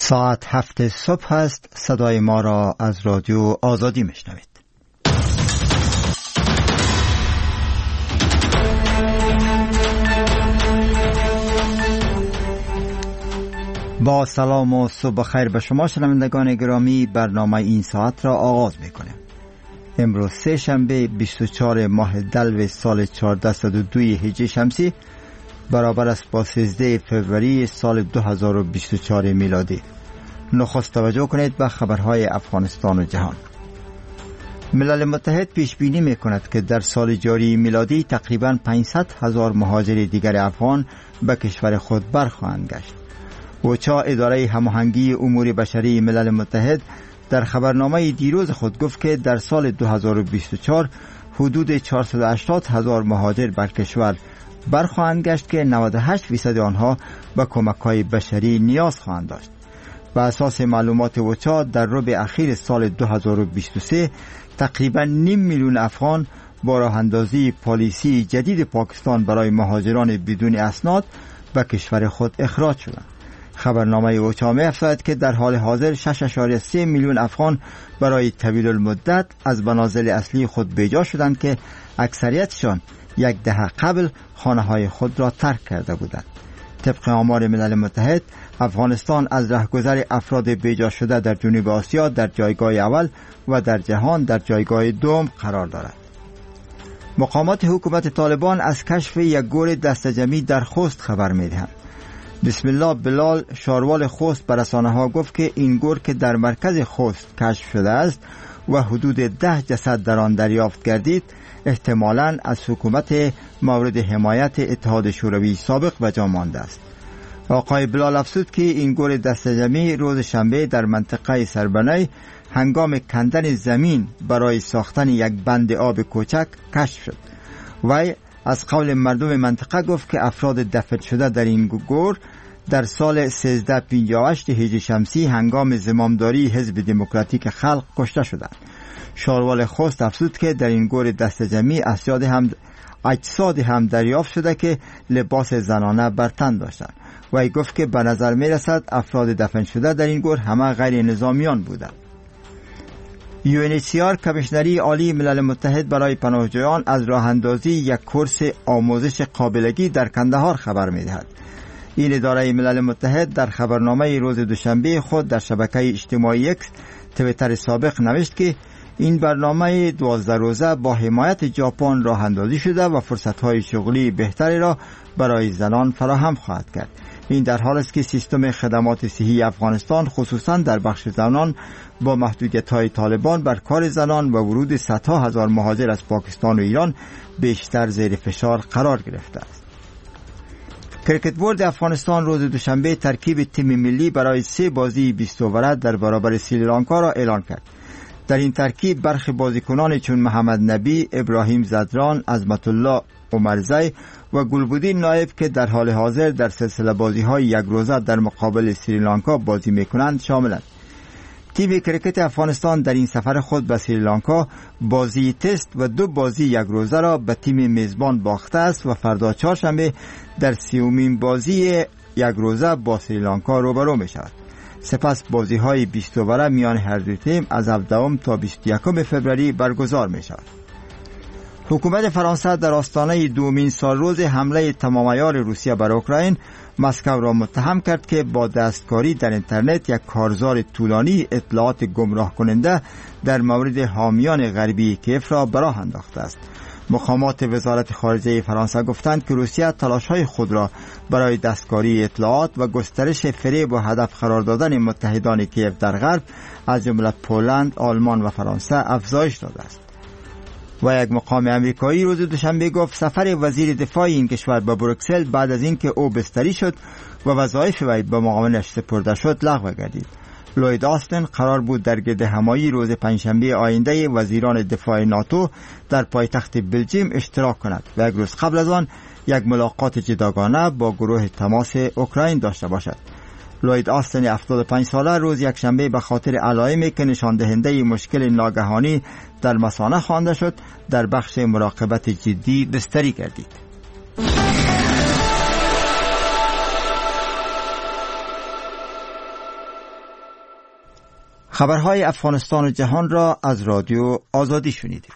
ساعت 7 صبح است. صدای ما را از رادیو آزادی میشنوید. با سلام و صبح خیر به شما شنوندگان گرامی، برنامه این ساعت را آغاز میکنیم. امروز سه شنبه 24 ماه دلو سال 1402 هجری شمسی برابر است با 13 فوریه سال 2024 میلادی. نخست توجه کنید به خبرهای افغانستان و جهان. ملل متحد پیش بینی میکند که در سال جاری میلادی تقریباً 500,000 مهاجر دیگر افغان به کشور خود برخواهند گشت. اوچا، اداره هماهنگی امور بشری ملل متحد، در خبرنامه دیروز خود گفت که در سال 2024 حدود 480,000 مهاجر بر کشور برخواهند گشت که 98% آنها به کمک‌های بشری نیاز خواهند داشت. بر اساس معلومات اوچا در ربع اخیر سال 2023 تقریباً 500,000 افغان با راه اندازی پالیسی جدید پاکستان برای مهاجران بدون اسناد به کشور خود اخراج شدند. خبرنامه اوچا می‌افزاید که در حال حاضر 6.3 میلیون افغان برای طویل المدت از منازل اصلی خود بیجا شدند که اکثریتشان یک دهه قبل خانه‌های خود را ترک کرده بودند. طبق آمار ملل متحد، افغانستان از رهگذر افراد بیجا شده در جنوب آسیا در جایگاه اول و در جهان در جایگاه دوم قرار دارد. مقامات حکومت طالبان از کشف یک گور دسته‌جمعی در خوست خبر می‌دهند. بسم الله بلال، شاروال خوست، به رسانه‌ها گفت که این گور که در مرکز خوست کشف شده است و حدود 10 جسد در آن دریافت گردید، احتمالاً از حکومت مورد حمایت اتحاد شوروی سابق به جا مانده است. آقای بلال افزود که این گور دسته‌جمعی روز شنبه در منطقه سربنای هنگام کندن زمین برای ساختن یک بند آب کوچک کشف شد. وی از قول مردم منطقه گفت که افراد دفن شده در این گور در سال 1358 هجری شمسی هنگام زمامداری حزب دموکراتیک خلق کشته شدند. شاروال خوست افزود که در این گور دسته‌جمعی اجساد هم دریافت شده که لباس زنانه بر تن داشتند. وی گفت که به نظر می رسد افراد دفن شده در این گور همه غیر نظامیان بودند. UNHCR، کمیشنری عالی ملل متحد برای پناهجویان، از راه اندازی یک کورس آموزش قابلگی در کندهار خبر می دهد. این اداره ملل متحد در خبرنامه روز دوشنبه خود در شبکه اجتماعی اکس، توییتر سابق، نوشت که این برنامه 12 روزه با حمایت ژاپن راه اندازی شده و فرصت‌های شغلی بهتری را برای زنان فراهم خواهد کرد. این در حالی است که سیستم خدمات صحی افغانستان خصوصا در بخش زنان با محدودیت‌های طالبان بر کار زنان و ورود صدها هزار مهاجر از پاکستان و ایران بیشتر زیر فشار قرار گرفته است. کرکت بورد افغانستان روز دوشنبه ترکیب تیم ملی برای 3 بازی 20 اووره در برابر سریلانکا را اعلان کرد. در این ترکیب برخی بازیکنان چون محمد نبی، ابراهیم زدران، عظمت الله عمرزی و گلبودین نایب که در حال حاضر در سلسله بازی‌های یک روزه در مقابل سریلانکا بازی می‌کنند شاملند. تیم کرکت افغانستان در این سفر خود به سریلانکا بازی تست و 2 بازی یک روزه را به تیم میزبان باخته است و فردا چهارشنبه در 30مین بازی یک روزه با سریلانکا روبرو می‌شود. سپس بازی‌های 20 اووره میان هر دو تیم از 17 تا 21 فوریه برگزار می‌شود. حکومت فرانسه در آستانه دومین سالروز حمله تمام‌عیار روسیه بر اوکراین مسکو را متهم کرد که با دستکاری در اینترنت یک کارزار طولانی اطلاعات گمراه کننده در مورد حامیان غربی کیف را به راه انداخته است. مقامات وزارت خارجه فرانسه گفتند که روسیه تلاش‌های خود را برای دستکاری اطلاعات و گسترش فریب و هدف قرار دادن متحدان کیف در غرب از جمله پولند، آلمان و فرانسه افزایش داده است. و یک مقام امریکایی روز دوشنبه گفت سفر وزیر دفاع این کشور به بروکسل بعد از اینکه او بستری شد و وظایف وی به معاونش سپرده شد لغو گردید. لوید آستن قرار بود در گردهمایی روز پنجشنبه آینده وزیران دفاع ناتو در پایتخت بلژیم اشتراک کند و یک روز قبل از آن یک ملاقات جداگانه با گروه تماس اوکراین داشته باشد. لوید آستن 75 ساله روز یک شنبه به خاطر علائمی که نشان دهنده مشکل ناگهانی در مثانه خوانده شد در بخش مراقبت جدی بستری گردید. خبرهای افغانستان و جهان را از رادیو آزادی شنیدید.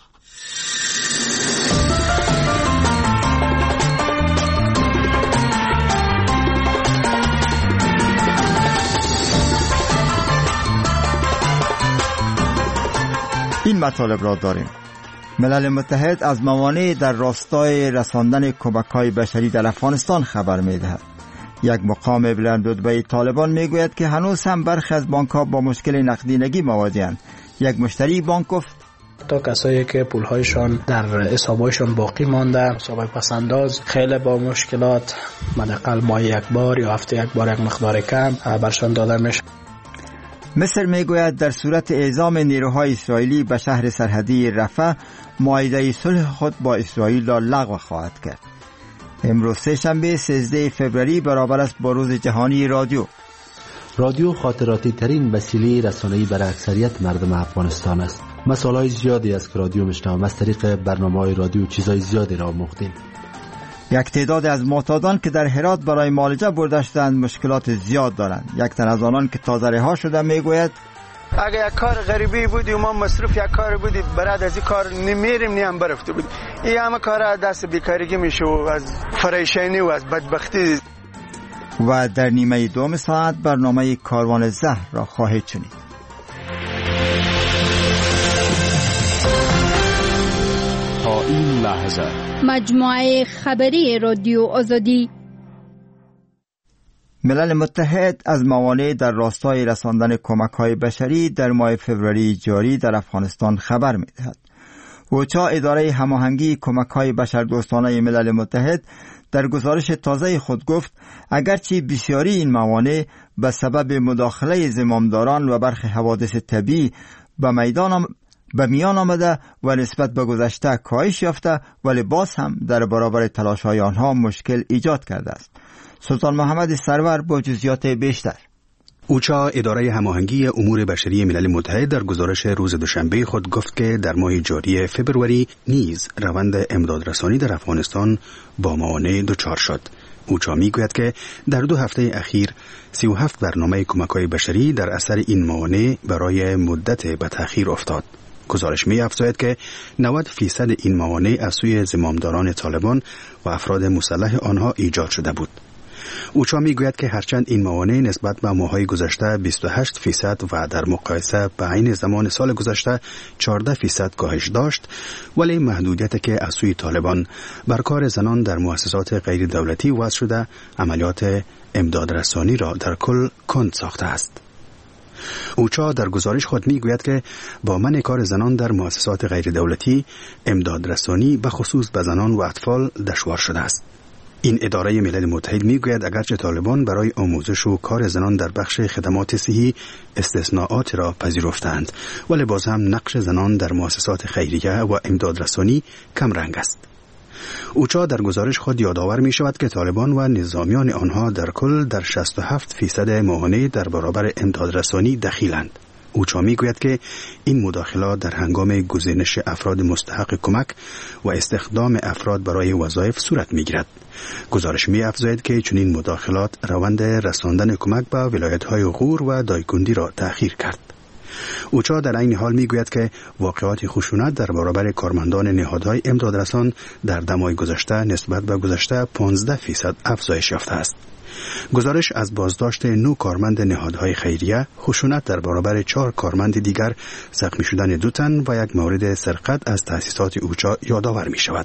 این مطالب را داریم. ملل متحد از موانع در راستای رساندن کمک‌های بشری در افغانستان خبر می‌دهد. یک مقام بلندرتبه طالبان میگوید که هنوز هم برخی از بانک‌ها با مشکل نقدینگی مواجه‌اند. یک مشتری بانک گفت تا کسایی که پول‌هایشان در حساب‌هایشان باقی مانده، حساب پس‌انداز خیلی با مشکلات، حداقل ماه یک بار یا هفته یک بار یک مقدار کم برشان داده میشه. مصر میگوید در صورت اعزام نیروهای اسرائیلی به شهر سرحدی رفح، معاهده صلح خود با اسرائیل را لغو خواهد کرد. امروز سه‌شنبه 13 فوریه برابر است با روز جهانی رادیو. رادیو خاطراتی ترین وسیله رسانه‌ای برای اکثریت مردم افغانستان است. مسائل زیادی است که رادیو میشنویم. از طریق برنامه‌های رادیو چیزای زیادی را آموختیم. یک تعداد از معتادان که در هرات برای معالجه برده شدند مشکلات زیاد دارند. یک تن از آنان که تازه رها شده میگوید اگه یک کار غریبی بودی و ما مصروف یک کار بودی برات از این کار نمیریم نیم برفته بود. این همه کار دست بیکارگی میشه و از فریشانی و از بدبختی. و در نیمه دوم ساعت برنامه کاروان زهر را خواهید شنید. تا این لحظه مجموعه خبری رادیو آزادی. ملل متحد از موانع در راستای رساندن کمک‌های بشری در ماه فوریه جاری در افغانستان خبر می‌دهد. اوچا اداره هماهنگی کمک‌های بشردوستانه ملل متحد در گزارش تازه خود گفت اگرچه بسیاری این موانع به سبب مداخله زمامداران و برخی حوادث طبیعی به میان آمده و نسبت به گذشته کاهش یافته، ولی باز هم در برابر تلاش‌های آنها مشکل ایجاد کرده است. سلطان محمد سرور با جزئیات بیشتر. اوچا اداره هماهنگی امور بشری ملل متحد در گزارش روز دوشنبه خود گفت که در ماه جاری فوریه نیز روند امدادرسانی در افغانستان با موانع دچار شد. اوچا میگوید که در 2 هفته اخیر 37 برنامه کمک‌های بشری در اثر این موانع برای مدت به تأخیر افتاد. گزارش می افزاید که 90% این موانع از سوی زمامداران طالبان و افراد مسلح آنها ایجاد شده بود. اوچا می گوید که هرچند این موانع نسبت به ماه‌های گذشته 28% و در مقایسه با عین زمان سال گذشته 14% کاهش داشت، ولی محدودیتی که از سوی طالبان بر کار زنان در مؤسسات غیر دولتی وضع شده املیات امدادرسانی را در کل کند ساخته است. اوچا در گزارش خود می گوید که با منع کار زنان در مؤسسات غیر دولتی امدادرسانی به خصوص به زنان و اطفال دشوار شده است. این اداره ملل متحد می گوید اگرچه طالبان برای آموزش و کار زنان در بخش خدمات صحی استثناءات را پذیرفتند، ولی باز هم نقش زنان در مؤسسات خیریه و امدادرسانی کم رنگ است. اوچا در گزارش خود یادآور می شود که طالبان و نظامیان آنها در کل در 67% موانع در برابر امدادرسانی دخیلند. اوچا می گوید که این مداخلات در هنگام گزینش افراد مستحق کمک و استخدام افراد برای وظایف صورت می گیرد. گزارش می افزاید که چنین مداخلات روند رساندن کمک به ولایت‌های غور و دایکندی را تأخیر کرد. اوچا در این حال می گوید که واقعات خشونت در برابر کارمندان نهادهای امدادرسان در دمای گذشته نسبت به گذشته 15% افزایش یافته است. گزارش از بازداشت 9 کارمند نهادهای خیریه، خشونت در برابر 4 کارمند دیگر، زخمی شدن 2 تن و یک مورد سرقت از تأسیسات اوچا یادآور می شود.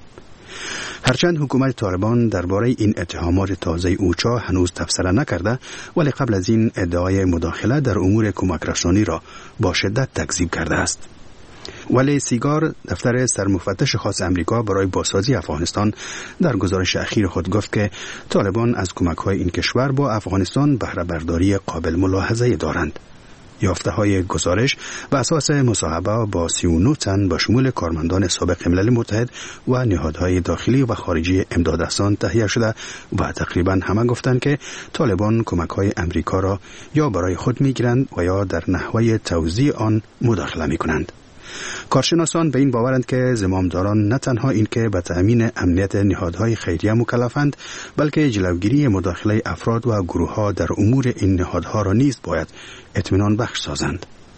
هرچند حکومت طالبان درباره این اتهامات تازه اوچا هنوز تفسیر نکرده، ولی قبل از این ادعای مداخله در امور کمک رسانی را با شدت تکذیب کرده است. ولی سیگار، دفتر سرمفتش خاص امریکا برای بازسازی افغانستان، در گزارش اخیر خود گفت که طالبان از کمک‌های این کشور با افغانستان بهره برداری قابل ملاحظه دارند. یافته‌های گزارش بر اساس مصاحبه با 39 تن با شمول کارمندان سابق ملل متحد و نهادهای داخلی و خارجی امدادرسان تهیه شده و تقریبا همه گفتند که طالبان کمک‌های امریکا را یا برای خود می‌گیرند و یا در نحوه توزیع آن مداخله می‌کنند. کارشناسان به این باورند که زمامداران نه تنها این که به تأمین امنیت نهادهای خیریه مکلفند، بلکه جلوگیری مداخله افراد و گروه‌ها در امور این نهادها را نیز باید اطمینان بخش سازند.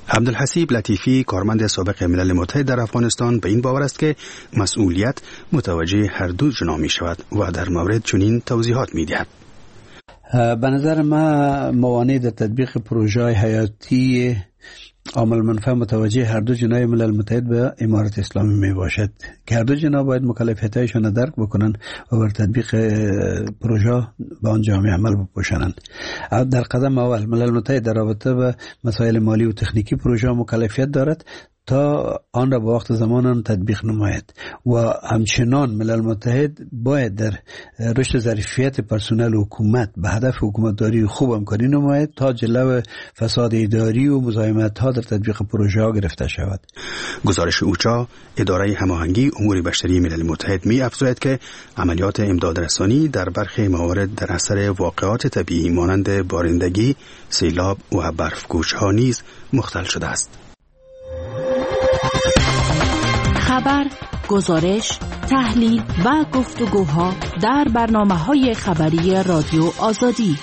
عبدالحسیب لطیفی، کارمند سابق ملل متحد در افغانستان، به این باور است که مسئولیت متوجه هر دو جناح می شود و در مورد چنین توضیحات می دهد. به نظر ما موانع در تطبیق پروژه حیاتی عامل منفعه متوجه هر دو جناح ملل متحد به امارت اسلامی می باشد که هر دو جناح باید مکلفیت‌هایشان را درک بکنند و بر تطبیق پروژه به آن جامعه عمل بپوشانند. در قدم اول ملل متحد در رابطه به مسائل مالی و تکنیکی پروژه مکلفیت دارد تا آن را به وقت زمان تطبیق نماید و همچنان ملل متحد باید در رشد ظرفیت پرسنل حکومت به هدف حکومتداری خوب همکاری نماید تا جلو فساد اداری و مزاحمت ها در تطبیق پروژه ها گرفته شود. گزارش اوچا، اداره هماهنگی امور بشری ملل متحد می افزاید که عملیات امدادرسانی در برخی موارد در اثر واقعات طبیعی مانند بارندگی، سیلاب و برفگوش ها نیز مختل شده است. خبر، گزارش، تحلیل و گفتگوها در برنامه‌های خبری رادیو آزادی.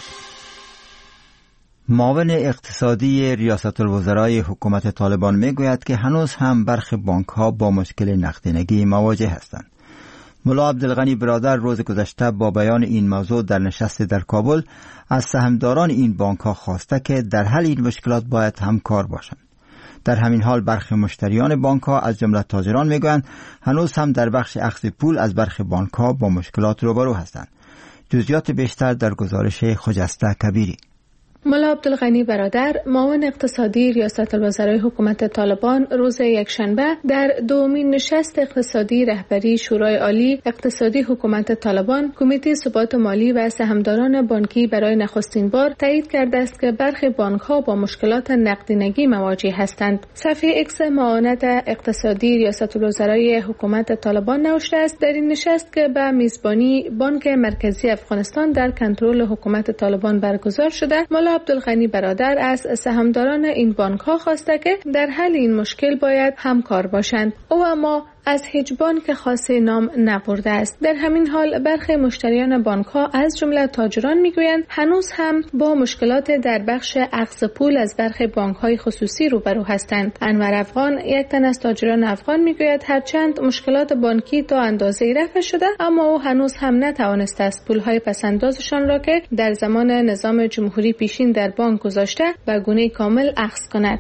معاون اقتصادی ریاست الوزرای حکومت طالبان میگوید که هنوز هم برخی بانک‌ها با مشکل نقدینگی مواجه هستند. ملا عبدالغنی برادر روز گذشته با بیان این موضوع در نشست در کابل از سهامداران این بانک‌ها خواسته که در حل این مشکلات باید همکار باشند. در همین حال برخی مشتریان بانک‌ها از جمله تاجران میگویند هنوز هم در بخش اخذ پول از برخی بانک‌ها با مشکلات روبرو هستند. جزئیات بیشتر در گزارش خجسته کبیری. ملا عبدالغنی برادر، معاون اقتصادی ریاست الوزرای حکومت طالبان، روز یکشنبه در دومین نشست اقتصادی رهبری شورای عالی اقتصادی حکومت طالبان، کمیته ثبات مالی و سهامداران بانکی برای نخستین بار تایید کرده است که برخی بانک‌ها با مشکلات نقدینگی مواجه هستند. صفحه ایکس معاونت اقتصادی ریاست الوزرای حکومت طالبان نوشته است در این نشست که به میزبانی بانک مرکزی افغانستان در کنترل حکومت طالبان برگزار شده، ملا عبدالغنی برادر از سهامداران این بانک‌ها خواسته که در حل این مشکل باید همکار باشند. او اما از هیچ بانک خاص نام نبرده است. در همین حال برخی مشتریان بانک‌ها از جمله تاجران میگویند هنوز هم با مشکلات در بخش اخذ پول از برخی بانک‌های خصوصی روبرو هستند. انور افغان، یک تن از تاجران افغان، میگوید هرچند مشکلات بانکی تا اندازه‌ای رفع شده، اما او هنوز هم نتوانسته است پول‌های پس‌اندازشان را که در زمان نظام جمهوری پیشین در بانک گذاشته به گونه کامل اخذ کند.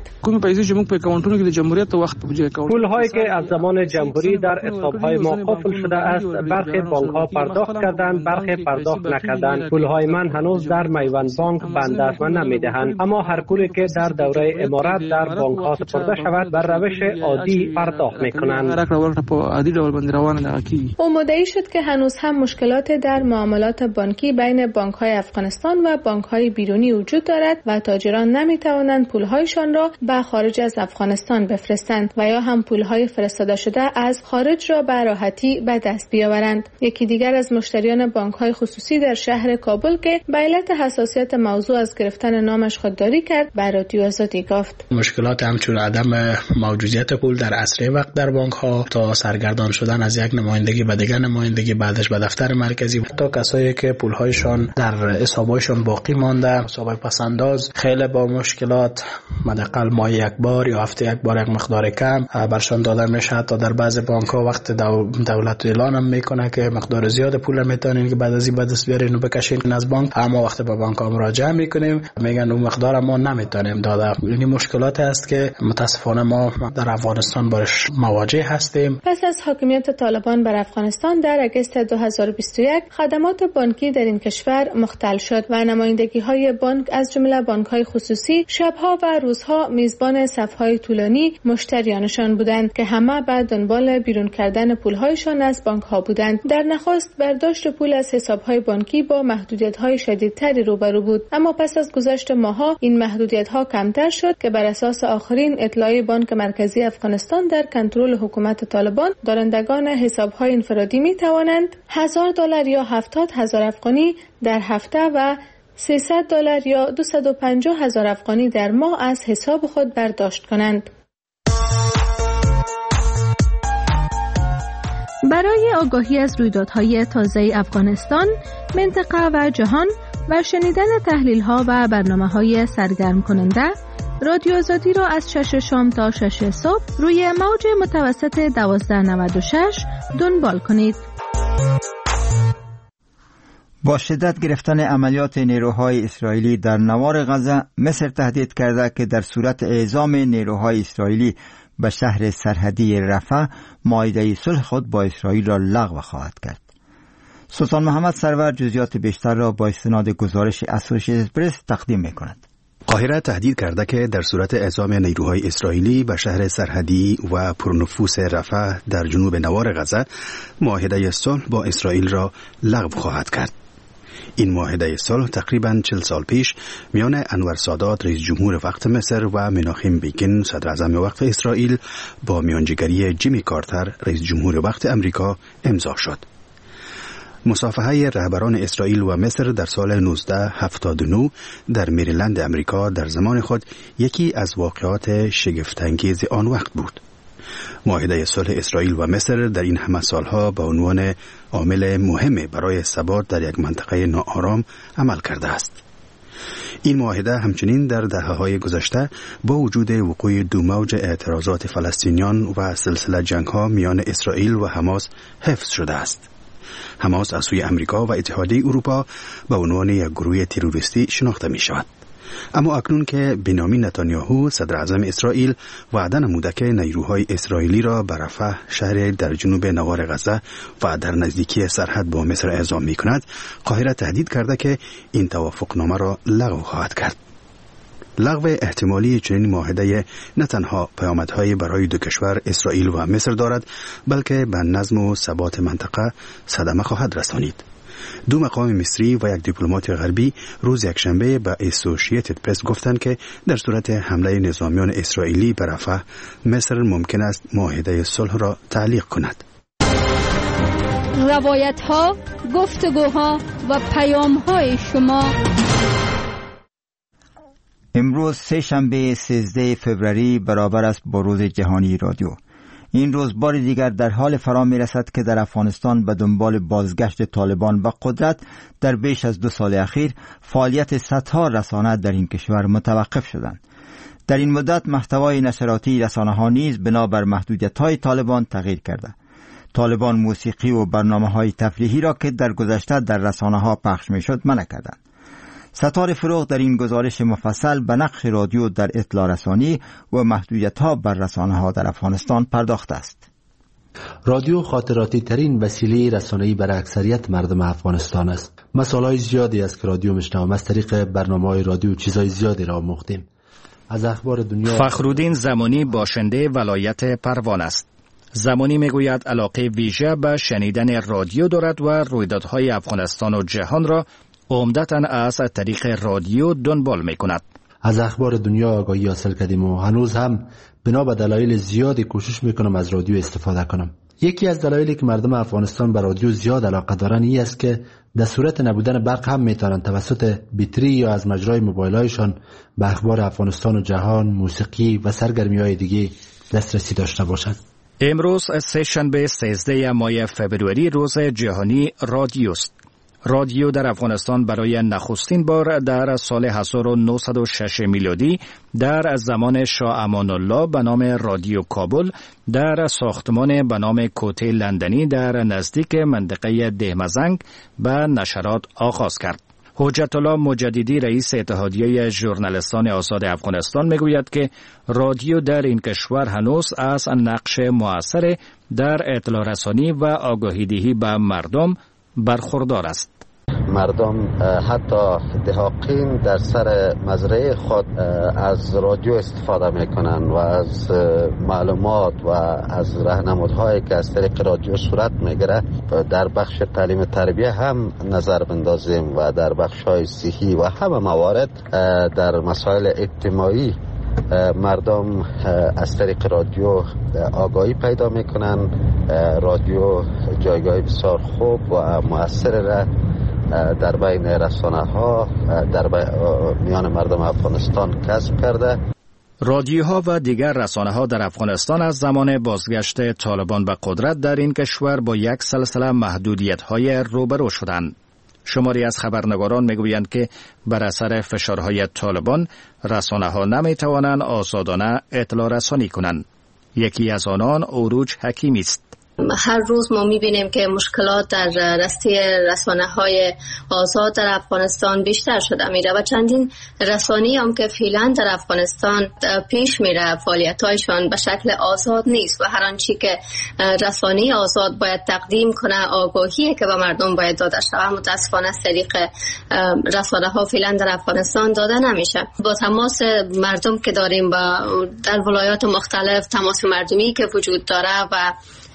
پول‌هایی که از زمان جمهوری در حساب‌های ما قفل شده است، برخی بانک‌ها پرداخت کردند، برخی پرداخت نکردند. پول‌های من هنوز در میوند بانک به دست من نمی‌دهند، اما هر پولی که در دوره امارت در بانک‌ها سپرده شود بر روش عادی پرداخت می‌کنند. او مدعی شد که هنوز هم مشکلات در معاملات بانکی بین بانک‌های افغانستان و بانک‌های بیرونی وجود دارد و تاجران نمی‌توانند پول‌هایشان را به خارج از افغانستان بفرستند و یا هم پول‌های فرستاده شده از خارج را به راحتی به دست بیاورند. یکی دیگر از مشتریان بانک‌های خصوصی در شهر کابل که به علت حساسیت موضوع از گرفتن نامش خودداری کرد، به رادیو آزادی گفت مشکلات همچون عدم موجودیت پول در اسرع وقت در بانک‌ها تا سرگردان شدن از یک نمایندگی به دیگر نمایندگی، بعدش به دفتر مرکزی، تا کسایی که پول‌هایشان در حساب‌هایشان باقی مانده، حساب پس‌انداز، خیلی با مشکلات، حداقل ماه یک بار یا هفته یک بار یک مقدار کم برشان داده میشه. تا در بعض بانک‌ها وقت دولت اعلان هم میکنه که مقدار زیاد پول میتونین که بعد از این به دست بیارین و بکشین از بانک، اما وقتی به بانک مراجعه میکنیم میگن اون مقدار ما نمیتونیم داده. این مشکلات است که متاسفانه ما در افغانستان باش مواجه هستیم. پس از حاکمیت طالبان بر افغانستان در اگست 2021 خدمات بانکی در این کشور مختل شد و نمایندگی‌های بانک از جمله بانک‌های خصوصی شب‌ها و روزها میزبان صف‌های طولانی مشتریانشان بودند که همه بعد دنبال بیرون کردن پول‌هایشان از بانک‌ها بودند. در نخست برداشت پول از حساب‌های بانکی با محدودیت‌های شدیدتری روبرو بود، اما پس از گذشت ماه‌ها این محدودیت‌ها کمتر شد که بر اساس آخرین اطلاعی بانک مرکزی افغانستان در کنترل حکومت طالبان، دارندگان حساب‌های انفرادی می‌توانند $1000 یا 70,000 افغانی در هفته و $300 یا 250,000 افغانی در ماه از حساب خود برداشت کنند. برای آگاهی از رویدادهای تازه افغانستان، منطقه و جهان و شنیدن تحلیل‌ها و برنامه‌های سرگرم کننده، رادیو آزادی را از 6 شام تا 6 صبح روی موج متوسط 1296 دنبال کنید. با شدت گرفتن عملیات نیروهای اسرائیلی در نوار غزه، مصر تهدید کرده که در صورت اعزام نیروهای اسرائیلی به شهر سرحدی رفح، معاهده صلح خود با اسرائیل را لغو خواهد کرد. سلطان محمد سرور جزئیات بیشتر را با استناد گزارش اسوسییتد پرس تقدیم می‌کند. قاهره تهدید کرده که در صورت اعزام نیروهای اسرائیلی به شهر سرحدی و پرنفوس رفح در جنوب نوار غزه، معاهده صلح با اسرائیل را لغو خواهد کرد. این معاهده صلح تقریباً 40 سال پیش میان انور سادات رئیس جمهور وقت مصر و مناخیم بیگین صدر اعظم وقت اسرائیل با میانجیگری جیمی کارتر رئیس جمهور وقت امریکا امضا شد. مصافحه رهبران اسرائیل و مصر در سال 1979 در مریلند امریکا در زمان خود یکی از واقعات شگفت‌انگیز آن وقت بود. معاهده صلح اسرائیل و مصر در این همه سالها به عنوان عامل مهم برای ثبات در یک منطقه ناآرام عمل کرده است. این معاهده همچنین در دهه‌های گذشته با وجود وقوع دو موج اعتراضات فلسطینیان و سلسله جنگ‌ها میان اسرائیل و حماس حفظ شده است. حماس از سوی امریکا و اتحادیه اروپا به عنوان یک گروه تروریستی شناخته می شود. اما اکنون که بنیامین نتانیاهو صدر اعظم اسرائیل وعده نموده که نیروهای اسرائیلی را به رفح، شهر در جنوب نوار غزه و در نزدیکی سرحد با مصر اعزام می کند، قاهره تهدید کرده که این توافقنامه را لغو خواهد کرد. لغو احتمالی چنین معاهده نه تنها پیامدهای برای دو کشور اسرائیل و مصر دارد، بلکه به نظم و ثبات منطقه صدمه خواهد رسانید. دو مقام مصری و یک دیپلمات غربی روز یکشنبه به اسوسییتد پرس گفتند که در صورت حمله نظامیان اسرائیلی به رفح، مصر ممکن است معاهده صلح را تعلیق کند. روایت‌ها، گفتگوها و پیام‌های شما. امروز سه شنبه 13 فوریه برابر است با روز جهانی رادیو. این روز بار دیگر در حال فرا می رسد که در افغانستان به دنبال بازگشت طالبان به قدرت در بیش از 2 سال اخیر فعالیت صدها رسانه در این کشور متوقف شدند. در این مدت محتوای نشراتی رسانه‌ها نیز بنابر محدودیت‌های طالبان تغییر کرده. طالبان موسیقی و برنامه‌های تفریحی را که در گذشته در رسانه‌ها پخش می‌شد منع کردند. ستار فروغ در این گزارش مفصل به نقش رادیو در اطلاع رسانی و محدودیت‌ها بر رسانه‌ها در افغانستان پرداخته است. رادیو خاطراتی ترین وسیله رسانه‌ای برای اکثریت مردم افغانستان است. مثال‌های زیادی است که رادیو میشنویم. از طریق برنامه‌های رادیو چیزهای زیادی را آموختیم. از اخبار دنیا. فخرالدین زمانی باشنده ولایت پروان است. زمانی میگوید علاقه ویژه به شنیدن رادیو دارد و رویدادهای افغانستان و جهان را عمدتاً از طریق رادیو دنبال میکند. از اخبار دنیا آگاهی حاصل کردیم و هنوز هم بنا به دلایل زیادی کوشش میکنم از رادیو استفاده کنم. یکی از دلایلی که مردم افغانستان به رادیو زیاد علاقه دارن این است که در صورت نبودن برق هم میتونن توسط بیتری یا از مجرای موبایل‌هایشان به اخبار افغانستان و جهان، موسیقی و سرگرمی‌های دیگه دسترسی داشته باشند. امروز سه شنبه 13 ماه فوریه روز جهانی رادیو است. رادیو در افغانستان برای نخستین بار در سال 1906 میلادی در زمان شاه امان الله به نام رادیو کابل در ساختمان به نام کوته لندنی در نزدیک منطقه دهمزنگ به نشرات آغاز کرد. حجت الله مجددی رئیس اتحادیه ژورنالیستان آزاد افغانستان میگوید که رادیو در این کشور هنوز از نقش مؤثر در اطلاع رسانی و آگاهی‌دهی به مردم برخوردار است. مردم حتی دهاقین در سر مزرعه خود از رادیو استفاده میکنن و از معلومات و از راهنمودهایی که از طریق رادیو صورت میگیره در بخش تعلیم تربیه هم نظر بندازیم و در بخش‌های صحی و همه موارد در مسائل اجتماعی مردم از طریق رادیو آگاهی پیدا میکنن. رادیو جایگاه بسیار خوب و مؤثر را در بین رسانه ها در میان مردم افغانستان کسب کرده. رادیوها و دیگر رسانه ها در افغانستان از زمان بازگشت طالبان به قدرت در این کشور با یک سلسله محدودیت های روبرو شدند. شماری از خبرنگاران میگویند که بر اثر فشارهای طالبان رسانه‌ها نمیتوانند آزادانه اطلاع رسانی کنند. یکی از آنان عروج حکیمی است. هر روز ما میبینیم که مشکلات در راسته رسانه‌های آزاد در افغانستان بیشتر شده میره و چندین رسانه‌ای هم که فعلا در افغانستان پیش میره فعالیت‌هایشان به شکل آزاد نیست و هر آنچه که رسانه آزاد باید تقدیم کنه، آگاهی که به مردم باید داده شود، متاسفانه از طریق رسانه‌ها فعلا در افغانستان داده نمیشه. با تماس مردم که داریم با در ولایات مختلف، تماس مردمی که وجود داره و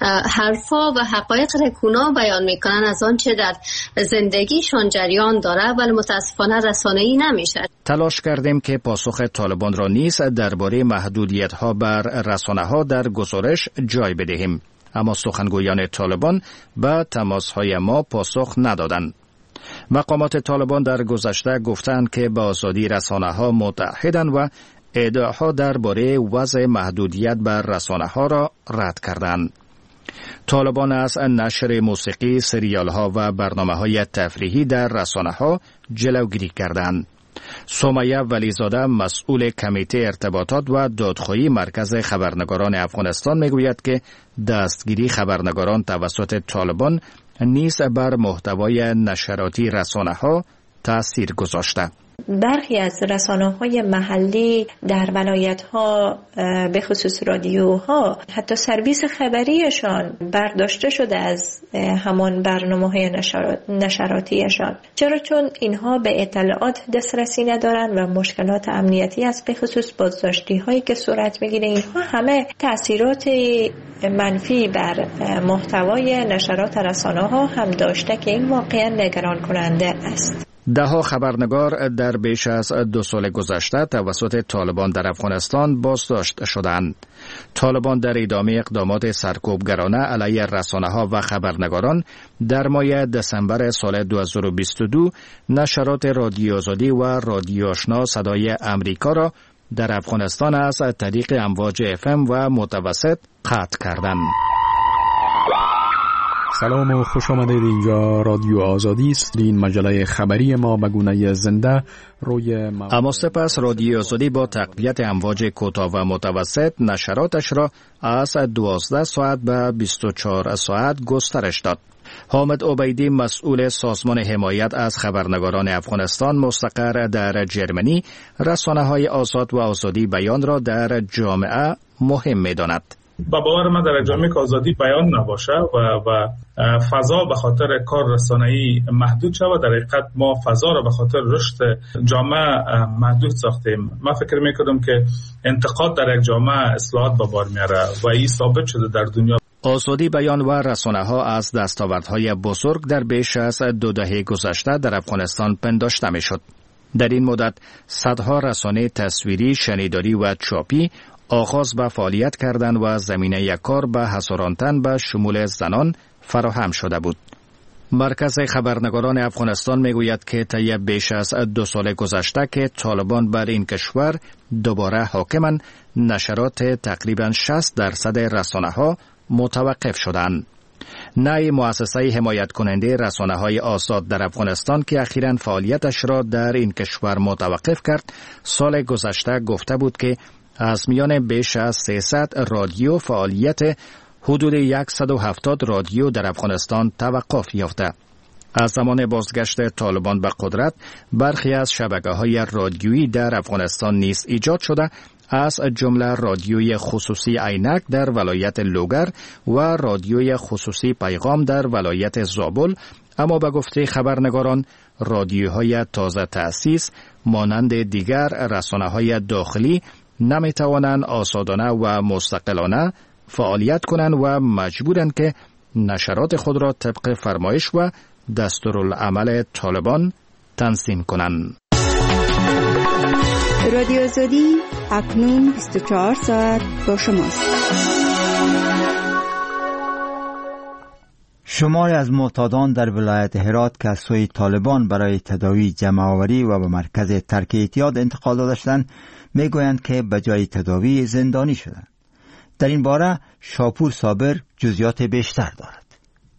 حرفا و حقایق رکونا بیان میکنن از آنچه در زندگیشان جریان داره، ولی متاسفانه رسانه‌ای نمیشه. تلاش کردیم که پاسخ طالبان را نیز درباره محدودیت‌ها بر رسانه‌ها در گزارش جای بدهیم، اما سخنگویان طالبان به تماس‌های ما پاسخ ندادند. مقامات طالبان در گذشته گفتند که با آزادی رسانه‌ها متحدند و ادعاها درباره وضع محدودیت بر رسانه‌ها را رد کردند. طالبان از نشر موسیقی، سریال‌ها و برنامه‌های تفریحی در رسانه‌ها جلوگیری کردند. سمیه ولیزاده، مسئول کمیته ارتباطات و دادخواهی مرکز خبرنگاران افغانستان میگوید که دستگیری خبرنگاران توسط طالبان نیز بر محتوای نشراتی رسانه‌ها تأثیر گذاشته. برخی از رسانه‌های محلی در ولایت‌ها به خصوص رادیوها حتی سرویس خبریشان برداشته شده از همان برنامه‌های نشراتیشان. چرا؟ چون اینها به اطلاعات دسترسی ندارند و مشکلات امنیتی است، به خصوص بازداشتی‌هایی که صورت می‌گیره. اینها همه تأثیرات منفی بر محتوای نشرات رسانه‌ها هم داشته که این واقعاً نگران کننده است. ده‌ها خبرنگار در بیش از 2 سال گذشته توسط طالبان در افغانستان بازداشت شدند. طالبان در ادامه اقدامات سرکوبگرانه علیه رسانه‌ها و خبرنگاران در ماه دسامبر سال 2022 نشرات رادیو آزادی و رادیو آشنا صدای امریکا را در افغانستان از طریق امواج FM و متوسط قطع کردند. سلام و خوش آمدید. اینجا رادیو آزادی است. این مجله خبری ما به گونه زنده روی اما سپس رادیو آزادی با تقویت امواج کوتاه و متوسط نشراتش را از 12 ساعت به 24 ساعت گسترش داد. حامد عبیدی، مسئول سازمان حمایت از خبرنگاران افغانستان مستقر در جرمنی، رسانه‌های آزاد و آزادی بیان را در جامعه مهم می‌داند. با باور من در جامعه که آزادی بیان نباشه و فضا به خاطر کار رسانه‌ای محدود شود، در حقیقت ما فضا را به خاطر رشد جامعه محدود ساختیم. من فکر می‌کنم که انتقاد در یک جامعه اصلاحات به بار میاره و این ثابت شده در دنیا. آزادی بیان و رسانه‌ها از دستاوردهای بزرگ در بیش از 2 دهه گذشته در افغانستان پنداشته می‌شد. در این مدت صدها رسانه تصویری، شنیداری و چاپی آغاز به فعالیت کردند و زمینه کار به هزاران تن به شمول زنان فراهم شده بود. مرکز خبرنگاران افغانستان میگوید که طی بیش از 2 سال گذشته که طالبان بر این کشور دوباره حاکمند، نشرات تقریباً 60% رسانه‌ها متوقف شدند. نای مؤسسه حمایت کننده رسانه‌های آزاد در افغانستان که اخیراً فعالیتش را در این کشور متوقف کرد، سال گذشته گفته بود که از میان بیش از 300 رادیو فعالیت حدود 170 رادیو در افغانستان توقف یافته. از زمان بازگشت طالبان به قدرت، برخی از شبکه‌های رادیویی در افغانستان نیز ایجاد شده، از جمله رادیوی خصوصی عینک در ولایت لوگر و رادیوی خصوصی پیغام در ولایت زابل، اما به گفته خبرنگاران رادیوهای تازه تأسیس مانند دیگر رسانه‌های داخلی نمیتوانند آزادانه و مستقلانه فعالیت کنند و مجبورند که نشرات خود را طبق فرمایش و دستورالعمل طالبان تنظیم کنند. رادیو آزادی اکنون 24 ساعت با شماست. شماری از معتادان در ولایت هرات که از سوی طالبان برای تداوی جمع‌آوری و به مرکز ترک اعتیاد انتقال داده شدند میگویند که به جای تداوی زندانی شدند. در این باره شاپور صابر جزئیات بیشتر دارد.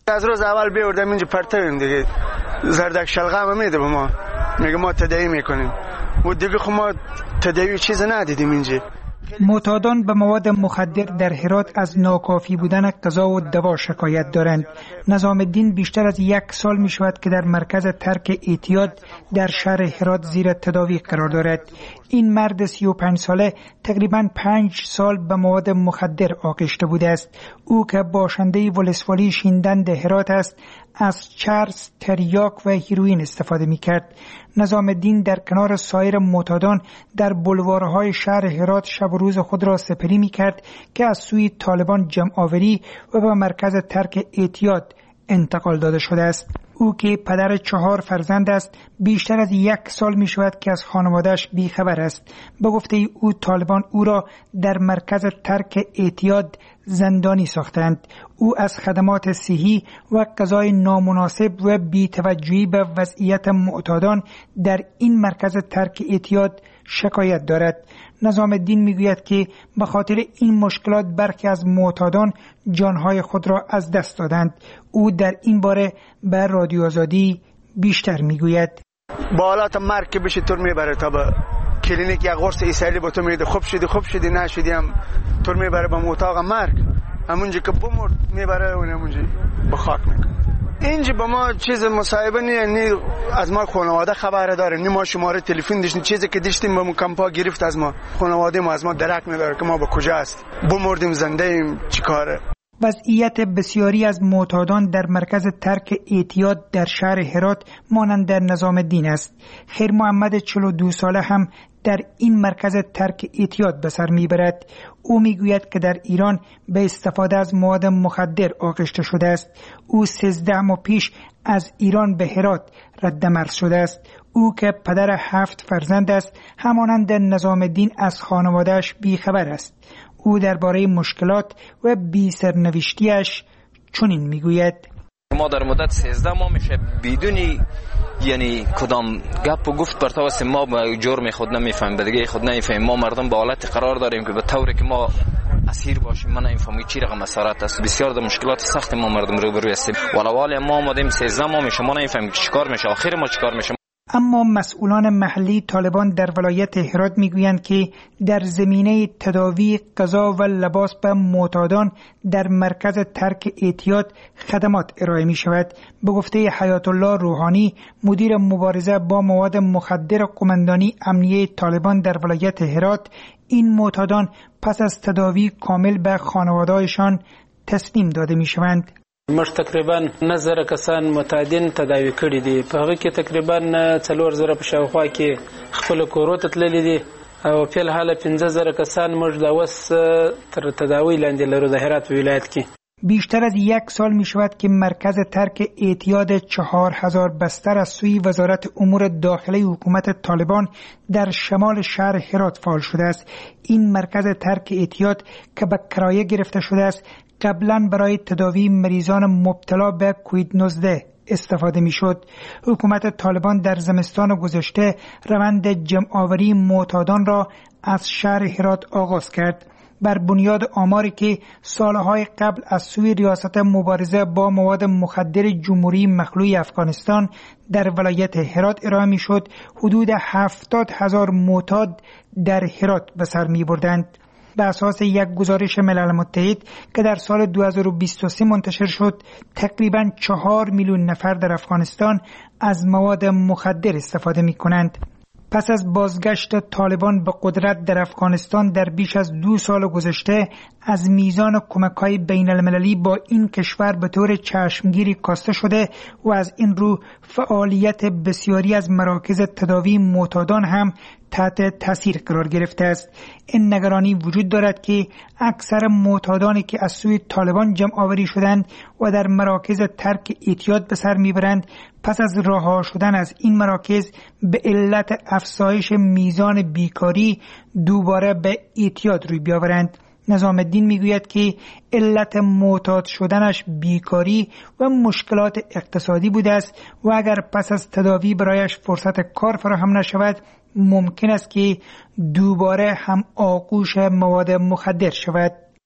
از روز اول بیاوردم اینجا پرتویم دیگه، زردک شلغم هم میده به ما، میگه ما تداوی میکنیم و دیگه خب ما تداوی چیز ندیدیم اینجا. معتادان به مواد مخدر در هرات از ناکافی بودن غذا و دوا شکایت دارند. نظام الدین بیشتر از 1 سال می شود که در مرکز ترک اعتیاد در شهر هرات زیر تداوی قرار دارد. این مرد 35 ساله تقریباً 5 سال به مواد مخدر آغشته بوده است. او که باشنده ولسوالی شیندند هرات است، از چرس، تریاک و هیروئین استفاده می کرد. نظام الدین در کنار سایر معتادان در بلوارهای شهر هرات شب و روز خود را سپری می کرد که از سوی طالبان جمع آوری و به مرکز ترک اعتیاد انتقال داده شده است. او که پدر 4 فرزند است، بیشتر از 1 سال می شود که از خانوادهش بیخبر است. به گفته او طالبان او را در مرکز ترک اعتیاد زندانی ساختند. او از خدمات صحی و غذای نامناسب و بی‌توجهی به وضعیت معتادان در این مرکز ترک اعتیاد شکایت دارد. نظام الدین میگوید که به خاطر این مشکلات برخی از معتادان جانهای خود را از دست دادند. او در این باره به رادیو آزادی بیشتر میگوید. با حالات مرگ که بشه طور میبره تا به کلینیک یا قرص ایسایلی با تو میده، خوب شدی نشدی هم طور میبره به اتاق مرگ، همونجا که بمرد میبره اون همونجا به خاک میکنه. اینجا با ما چیز مصاحبه نی از ما خانواده خبر داره، نی ما شماره تلفن داشتیم، چیزی که داشتیم با کمپا گرفت از ما، خانواده ما از ما درک نداره که ما به کجا است، بمردیم زنده ایم چیکاره. وضعیت بسیاری از معتادان در مرکز ترک اعتیاد در شهر هرات مانند در نظام الدین است. خیر محمد 42 ساله هم در این مرکز ترک اعتیاد به سر میبرد. او میگوید که در ایران به استفاده از مواد مخدر آغشته شده است. او 13 ماه پیش از ایران به هرات رد مرز شده است. او که پدر 7 فرزند است، همانند نظام الدین از خانواده‌اش بیخبر است. او درباره مشکلات و بی سرنوشتیش چنین میگوید: ما در مدت 13 ماه میشه بدونی یعنی کدام گپ و گفت برتاوس ما به جرم خود نمیفهمیم، به دیگه خود نمیفهمیم. ما مردم با حالت قرار داریم که به طوری که ما اسیر باشیم من نمیفهمم چی رقم اسارت است. بسیار در مشکلات سخت ما مردم روبرو هستیم. ولوال ما اومدیم 13 ماه میشه ما نمیفهمیم چیکار میشه، آخر ما چیکار میشه. اما مسئولان محلی طالبان در ولایت هرات میگویند که در زمینه تداوی، غذا و لباس به معتادان در مرکز ترک اعتیاد خدمات ارائه می شود. به گفته حیات الله روحانی، مدیر مبارزه با مواد مخدر قماندانی امنیه طالبان در ولایت هرات، این معتادان پس از تداوی کامل به خانواده‌شان تسلیم داده می شوند. موږ تقریبا 9,000 کسان متعدین تداوی کړي دي. په هغه کې تقریبا 4,000 په شاوخوا کې خپل کورو ته تللي دي او په الحال 15,000 کسان موږ د اوس تر تداوی لاندې لرو د هرات ولایت کې. بیشتر از 1 سال می شود که مرکز ترک اعتیاد 4,000 بستر از سوی وزارت امور داخلی حکومت طالبان در شمال شهر هرات فعال شده است. این مرکز ترک اعتیاد که به کرایه گرفته شده است، قبلا برای تداوی مریضان مبتلا به کووید 19 استفاده می شد. حکومت طالبان در زمستان گذشته روند جمع‌آوری معتادان را از شهر هرات آغاز کرد. بر بنیاد آماری که سالهای قبل از سوی ریاست مبارزه با مواد مخدر جمهوری مخلوع افغانستان در ولایت هرات ارائه می شد، حدود 70,000 معتاد در هرات به سر می بردند. به اساس یک گزارش ملل متحد که در سال 2023 منتشر شد، تقریباً 4 میلیون نفر در افغانستان از مواد مخدر استفاده می کنند. پس از بازگشت طالبان به قدرت در افغانستان در بیش از 2 سال گذشته، از میزان کمک‌های بین المللی با این کشور به طور چشمگیری کاسته شده و از این رو فعالیت بسیاری از مراکز تداوی معتادان هم تحت تاثیر قرار گرفته است. این نگرانی وجود دارد که اکثر معتادانی که از سوی طالبان جمع آوری شدند و در مراکز ترک اعتیاد به سر میبرند، پس از رها شدن از این مراکز به علت افزایش میزان بیکاری دوباره به اعتیاد روی بیاورند. نظام الدین میگوید که علت معتاد شدنش بیکاری و مشکلات اقتصادی بوده است و اگر پس از تداوی برایش فرصت کار فراهم نشود، ممکن است که دوباره هم آغوش مواد مخدر شود.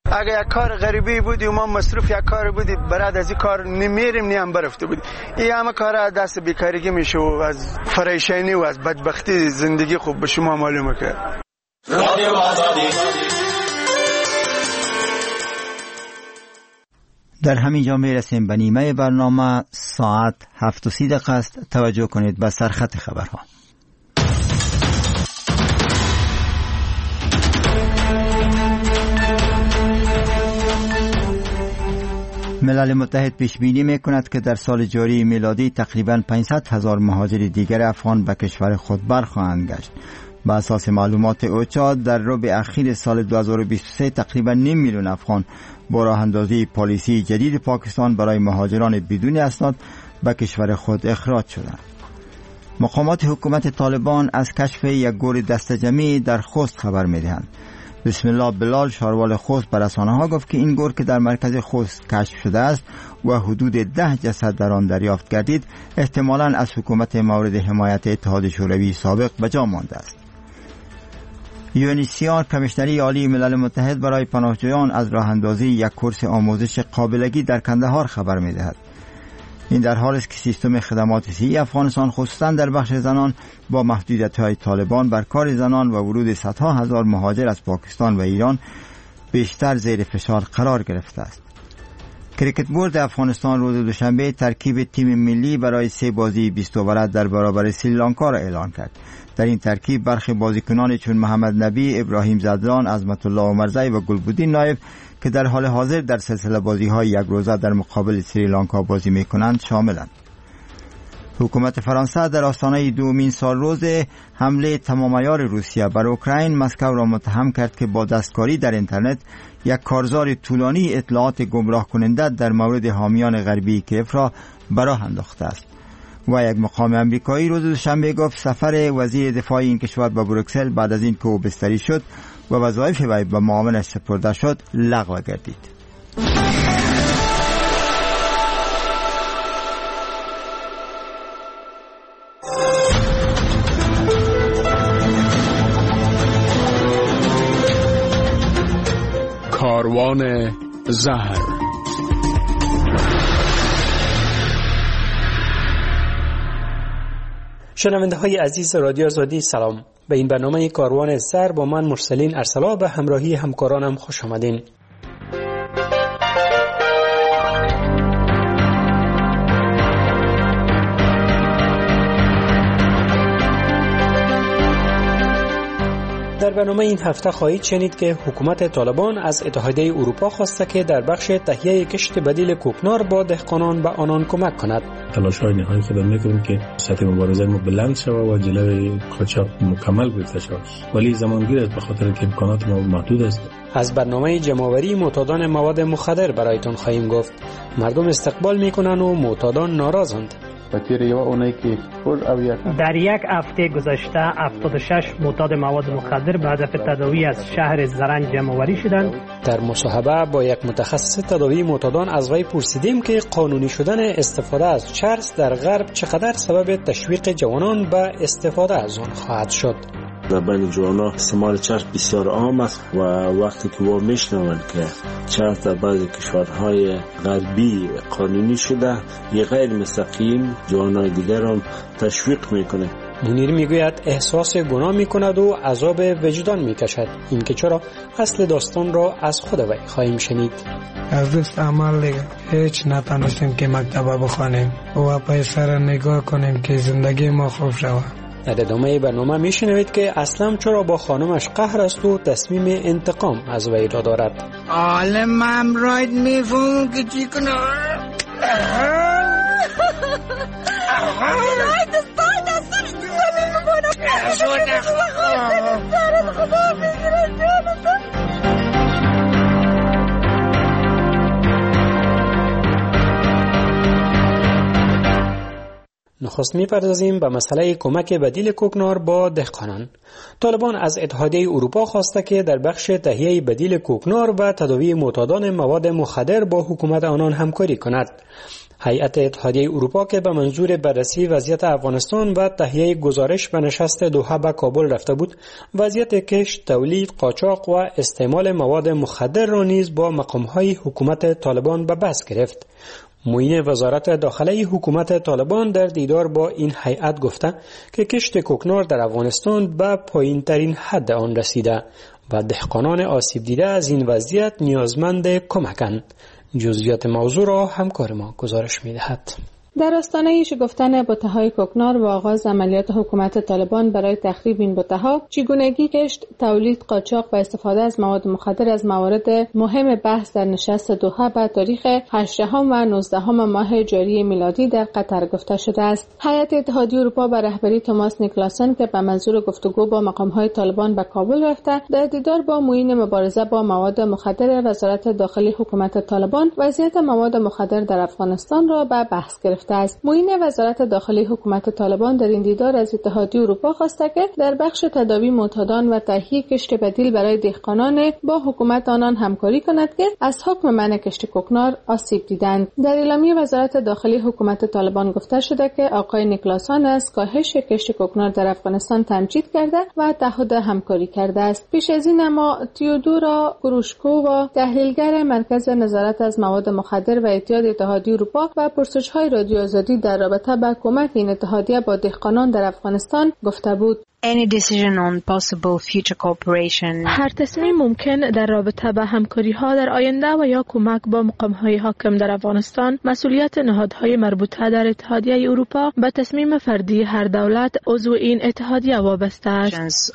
اگه یک کار غریبی بودی و ما مصروف یک کار بودی برات از این کار نمیریم نیم برفته بود. این همه کار دست بیکارگی میشه و از فریشانی و از بدبختی زندگی خوب به شما معلومه که رادیو آزادی. در همین جا میرسیم به نیمه برنامه. ساعت 7:30 است. توجه کنید به سرخط خبرها. ملل متحد پیش بینی میکند که در سال جاری میلادی تقریباً 500,000 مهاجر دیگر افغان به کشور خود برخواهند گشت. بر اساس معلومات اوچا در ربع اخیر سال 2023 تقریباً 9 میلیون افغان با راه اندازی پالیسی جدید پاکستان برای مهاجران بدون اسناد به کشور خود اخراج شدند. مقامات حکومت طالبان از کشف یک گور دسته‌جمعی در خوست خبر میدهند. بسم الله بلال شاروال خوست به رسانه‌ها گفت که این گور که در مرکز خوست کشف شده است و حدود 10 جسد در آن دریافت گردید احتمالاً از حکومت مورد حمایت اتحاد شوروی سابق به جا مانده است. UNHCR کمیشنری عالی ملل متحد برای پناهجویان از راه اندازی یک کورس آموزش قابلگی در کندهار خبر می‌دهد. این در حالی است که سیستم خدمات صحی افغانستان خصوصا در بخش زنان با محدودیت‌های طالبان بر کار زنان و ورود صدها هزار مهاجر از پاکستان و ایران بیشتر زیر فشار قرار گرفته است. کریکت بورد افغانستان روز دوشنبه ترکیب تیم ملی برای 3 بازی 20 اوور در برابر سریلانکا را اعلان کرد. در این ترکیب برخی بازیکنان چون محمد نبی، ابراهیم زدران، عظمت الله عمرزی و گلبودین نایب که در حال حاضر در سلسله بازی‌های یک روزه در مقابل سریلانکا بازی می‌کنند شاملند. حکومت فرانسه در آستانه دومین سالروز حمله تمام عیار روسیه بر اوکراین مسکو را متهم کرد که با دستکاری در اینترنت یک کارزار طولانی اطلاعات گمراه کننده در مورد حامیان غربی کیف را به راه انداخته است. و یک مقام امریکایی روز دوشنبه گفت سفر وزیر دفاع این کشور به بروکسل بعد از این که او بستری شد و وظایف وی به معاونش سپرده شد لغو گردید. کاروان زهر. شنونده های عزیز رادیو آزادی سلام. به این برنامه کاروان زهر با من مرسلین ارسلا به همراهی همکارانم خوش آمدین. در برنامه این هفته خواهید شنید که حکومت طالبان از اتحادیه اروپا خواسته که در بخش تهیه کشت بدیل کوکنار با دهقانان به آنان کمک کند. تلاش‌های نهایی خود می‌کنیم که سطح مبارزه ما بلند شود و جلوی قاچاق مکمل گرفته شود، ولی زمانگیر است به خاطر که امکانات ما محدود است. از برنامه جمع‌آوری معتادان مواد مخدر برایتون خواهیم گفت. مردم استقبال می‌کنند و معتادان ناراضند. در یک هفته گذشته 76 معتاد مواد مخدر به هدف تداوی از شهر زرنج جمع‌آوری شدند. در مصاحبه با یک متخصص تداوی معتادان از وی پرسیدیم که قانونی شدن استفاده از چرس در غرب چقدر سبب تشویق جوانان به استفاده از آن خواهد شد. در بین جوانان استعمال چرس بسیار عام است و وقتی که ما میشنوند که چرس در بعضی کشورهای غربی قانونی شده، یه غیر مستقیم جوانان دیگر هم تشویق میکنه. منیر میگوید احساس گناه میکند و عذاب وجدان میکشد. این که چرا اصل داستان را از خود وی خواهیم شنید. از دوست عمل دیگه هیچ نتانستیم که مکتبه بخوانیم و پیسر نگاه کنیم که زندگی ما خوب شود. در ادامه برنامه میشنوید که اسلم چرا با خانمش قهر است و تصمیم انتقام از وی را دارد. عالم امراید میفهمم که چی کنم. نخست می‌پردازیم به مسئله کمک بدیل کوکنار با دهقانان. طالبان از اتحادیه اروپا خواسته که در بخش تهیه بدیل کوکنار و تداوی معتادان مواد مخدر با حکومت آنان همکاری کند. هیئت اتحادیه اروپا که به منظور بررسی وضعیت افغانستان و تهیه گزارش به نشست دوحه به کابل رفته بود، وضعیت کشت، تولید، قاچاق و استعمال مواد مخدر را نیز با مقام‌های حکومت طالبان به بحث گرفت. معین وزارت داخلی حکومت طالبان در دیدار با این هیئت گفته که کشت کوکنار در افغانستان به پایین‌ترین حد آن رسیده و دهقانان آسیب دیده از این وضعیت نیازمند کمکند. جزئیات موضوع را همکار ما گزارش می‌دهد. در آستانه شکفتن بته‌های کوکنار و آغاز عملیات حکومت طالبان برای تخریب این بته‌ها، چگونگی کشت، تولید، قاچاق و استفاده از مواد مخدر از موارد مهم بحث در نشست دوحه به تاریخ 18 و 19 ماه جاری میلادی در قطر گفته شده است. هیئت اتحادیه اروپا به رهبری توماس نیکلاسن که به منظور گفتگو با مقام‌های طالبان به کابل رفته، در دیدار با معین مبارزه با مواد مخدر وزارت داخلی حکومت طالبان وضعیت مواد مخدر در افغانستان را به بحث گرفت. معین وزارت داخلی حکومت طالبان در این دیدار از اتحادیه اروپا خواسته که در بخش تداوی معتادان و تهیه کشت بدیل برای دهقانان با حکومت آنان همکاری کند که از حکم منع کشت کوکنار آسیب دیدند. در اعلامیه وزارت داخلی حکومت طالبان گفته شده که آقای نیکلاسن از کاهش کشت کوکنار در افغانستان تمجید کرده و تعهد همکاری کرده است. پیش از این اما تیودورا گروشکووا، تحلیلگر مرکز نظارت از مواد مخدر و اعتیاد اتحادیه اروپا و پرسش‌های رادیو آزادی در رابطه با کمک این اتحادیه با دهقانان در افغانستان گفته بود: هر تصمیم ممکن در رابطه با همکاری‌ها در آینده و یا کمک با مقام‌های حاکم در افغانستان مسئولیت نهادهای مربوطه در اتحادیه اروپا به تصمیم فردی هر دولت عضو این اتحادیه وابسته است.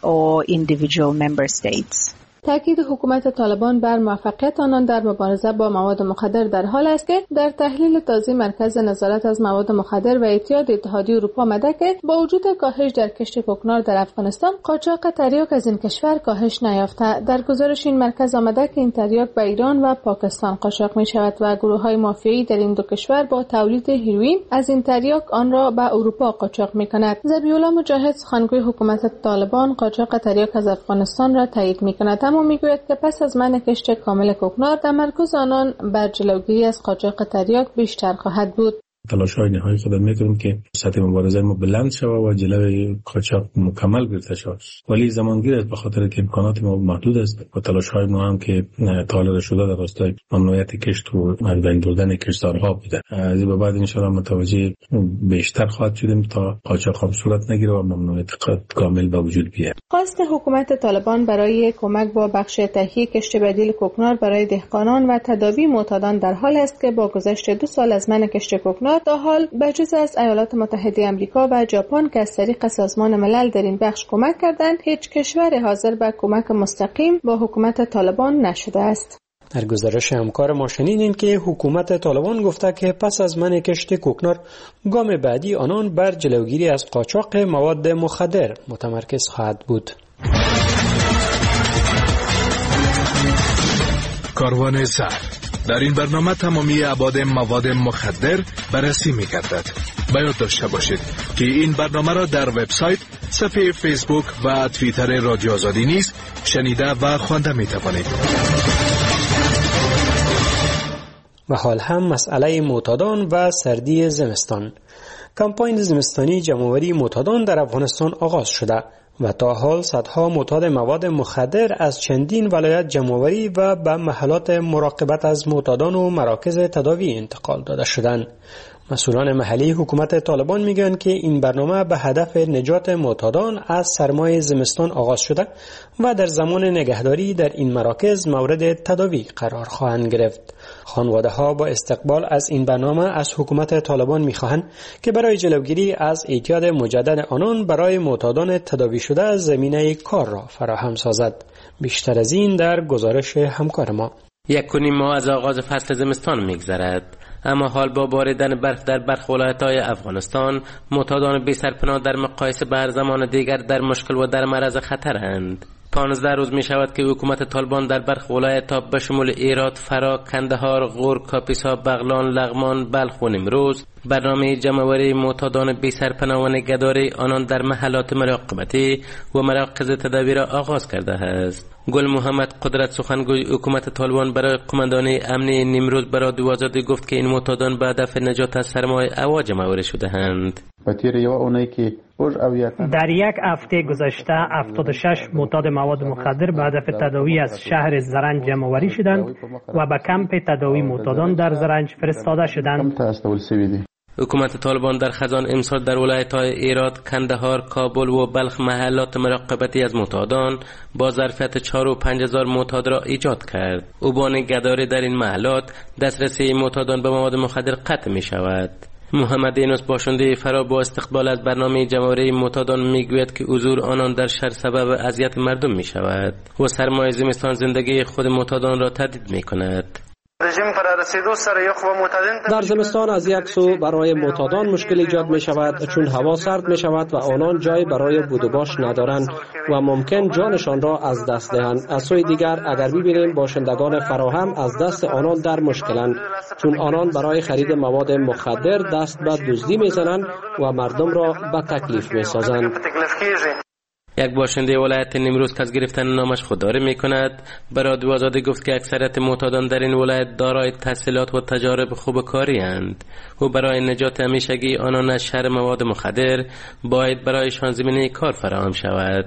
تاکید حکومت طالبان بر موفقیت آنان در مبارزه با مواد مخدر در حال است که در تحلیل تازه مرکز نظارت از مواد مخدر و اعتیاد اتحادیه اروپا آمده که با وجود کاهش در کشت کوکنار در افغانستان، قاچاق تریاک از این کشور کاهش نیافته. در گزارش این مرکز آمده که این تریاک به ایران و پاکستان قاچاق می شود و گروه‌های مافیایی در این دو کشور با تولید هیروئین از این تریاک آن را به اروپا قاچاق می کند. ذبیح‌الله مجاهد، سخنگوی حکومت طالبان، قاچاق تریاک از افغانستان را تایید می کند، اما میگوید که پس از منع کشت کامل کوکنار، تمرکز آنان بر جلوگیری از قاچاق تریاک بیشتر خواهد بود. تلاش‌های نهایی خودم می‌کنیم که سطح مبارزه ما بلند شود و جلوی قاچاق مکمل گرفته شود، ولی زمانگیر است به خاطر که امکانات ما محدود است و تلاش‌های ما هم که طالب شده در راستای ممنوعیت کشت و از بین بردن کشتزارها بوده. از این به بعد ان شاء الله متوجه بیشتر خواهد شدیم تا قاچاق هم صورت نگیره و ممنوعیت کامل به وجود بیاد. خواست حکومت طالبان برای کمک با بخش تهیه کشت بدیل کوکنار برای دهقانان و تداوی معتادان در حال است که با گذشت 2 سال از منع کشت کوکنار تا حال بجز از ایالات متحده آمریکا و ژاپن که از طریق سازمان ملل در این بخش کمک کردند، هیچ کشور حاضر به کمک مستقیم با حکومت طالبان نشده است. در گزارش همکار ما شنیدیم که حکومت طالبان گفته که پس از منع کشت کوکنار، گام بعدی آنان بر جلوگیری از قاچاق مواد مخدر متمرکز خواهد بود. کاروان زر. در این برنامه تمامی ابعاد مواد مخدر بررسی می‌گردد. باید داشته باشید که این برنامه را در وبسایت، صفحه فیسبوک و توییتر رادیو آزادی نیز شنیده و خوانده می‌توانید. و حال هم مسئله معتادان و سردی زمستان. کمپاین زمستانی جمع‌آوری معتادان در افغانستان آغاز شده و تا حال صدها معتاد مواد مخدر از چندین ولایت جمع‌آوری و به محلات مراقبت از معتادان و مراکز تداوی انتقال داده شدند. مسئولان محلی حکومت طالبان میگن که این برنامه به هدف نجات معتادان از سرمای زمستان آغاز شده و در زمان نگهداری در این مراکز مورد تداوی قرار خواهند گرفت. خانواده‌ها با استقبال از این برنامه از حکومت طالبان میخواهند که برای جلوگیری از اعتیاد مجدد آنان برای معتادان تداوی شده زمینه کار را فراهم سازد. بیشتر از این در گزارش همکار ما. 1.5 ماه از آغاز فصل زمستان میگذرد، اما حال با باریدن برف در برخی ولایت‌های افغانستان، معتادان بی سرپناه در مقایسه به هر زمان دیگر در مشکل و در معرض خطرند. 15 روز می شود که حکومت طالبان در برخی ولایت‌ها به شمول هرات، فرا، کندهار، غور، کاپیسا، بغلان، لغمان، بلخ و نیمروز برنامه جمع‌آوری معتادان بی سرپناه و نگهداری آنان در محلات مراقبتی و مراکز تداوی را آغاز کرده است. گل محمد قدرت سخنگوی حکومت طالبان برای قماندانی امنی نیمروز برای دو آزادی گفت که این معتادان به هدف نجات از سرمایه اوا جمع‌آوری شده‌اند. در یک هفته گذشته 76 معتاد مواد مخدر به هدف تداوی از شهر زرنج جمع‌آوری شدند و به کمپ تداوی معتادان در زرنج فرستاده شدند. حکومت طالبان در خزان امسال در ولایت‌های هرات، کندهار، کابل و بلخ محلات مراقبتی از معتادان با ظرفیت 4 و 5 هزار معتاد را ایجاد کرد. او با نگهداری در این محلات دسترسی معتادان به مواد مخدر قطع می شود. محمد اینوس باشنده فرا با استقبال از برنامه جمع‌آوری معتادان میگوید که حضور آنان در شهر سبب اذیت مردم می شود و سرمایه زمستان زندگی خود معتادان را تهدید می کند. در زمستان از یک سو برای معتادان مشکل ایجاد می شود چون هوا سرد می شود و آنان جای برای بود و باش ندارند و ممکن جانشان را از دست دهند. از سوی دیگر اگر ببینیم باشندگان فراهم از دست آنان در مشکلند چون آنان برای خرید مواد مخدر دست به دزدی می زنند و مردم را به تکلیف می سازند. یک باشنده ولایت نیمروز که از گرفتن نامش خودداری میکند برای دو آزادی گفت که اکثریت معتادان در این ولایت دارای تحصیلات و تجارب خوب کاری اند و برای نجات همیشگی آنان از شر مواد مخدر باید برایشان زمینه کار فراهم شود.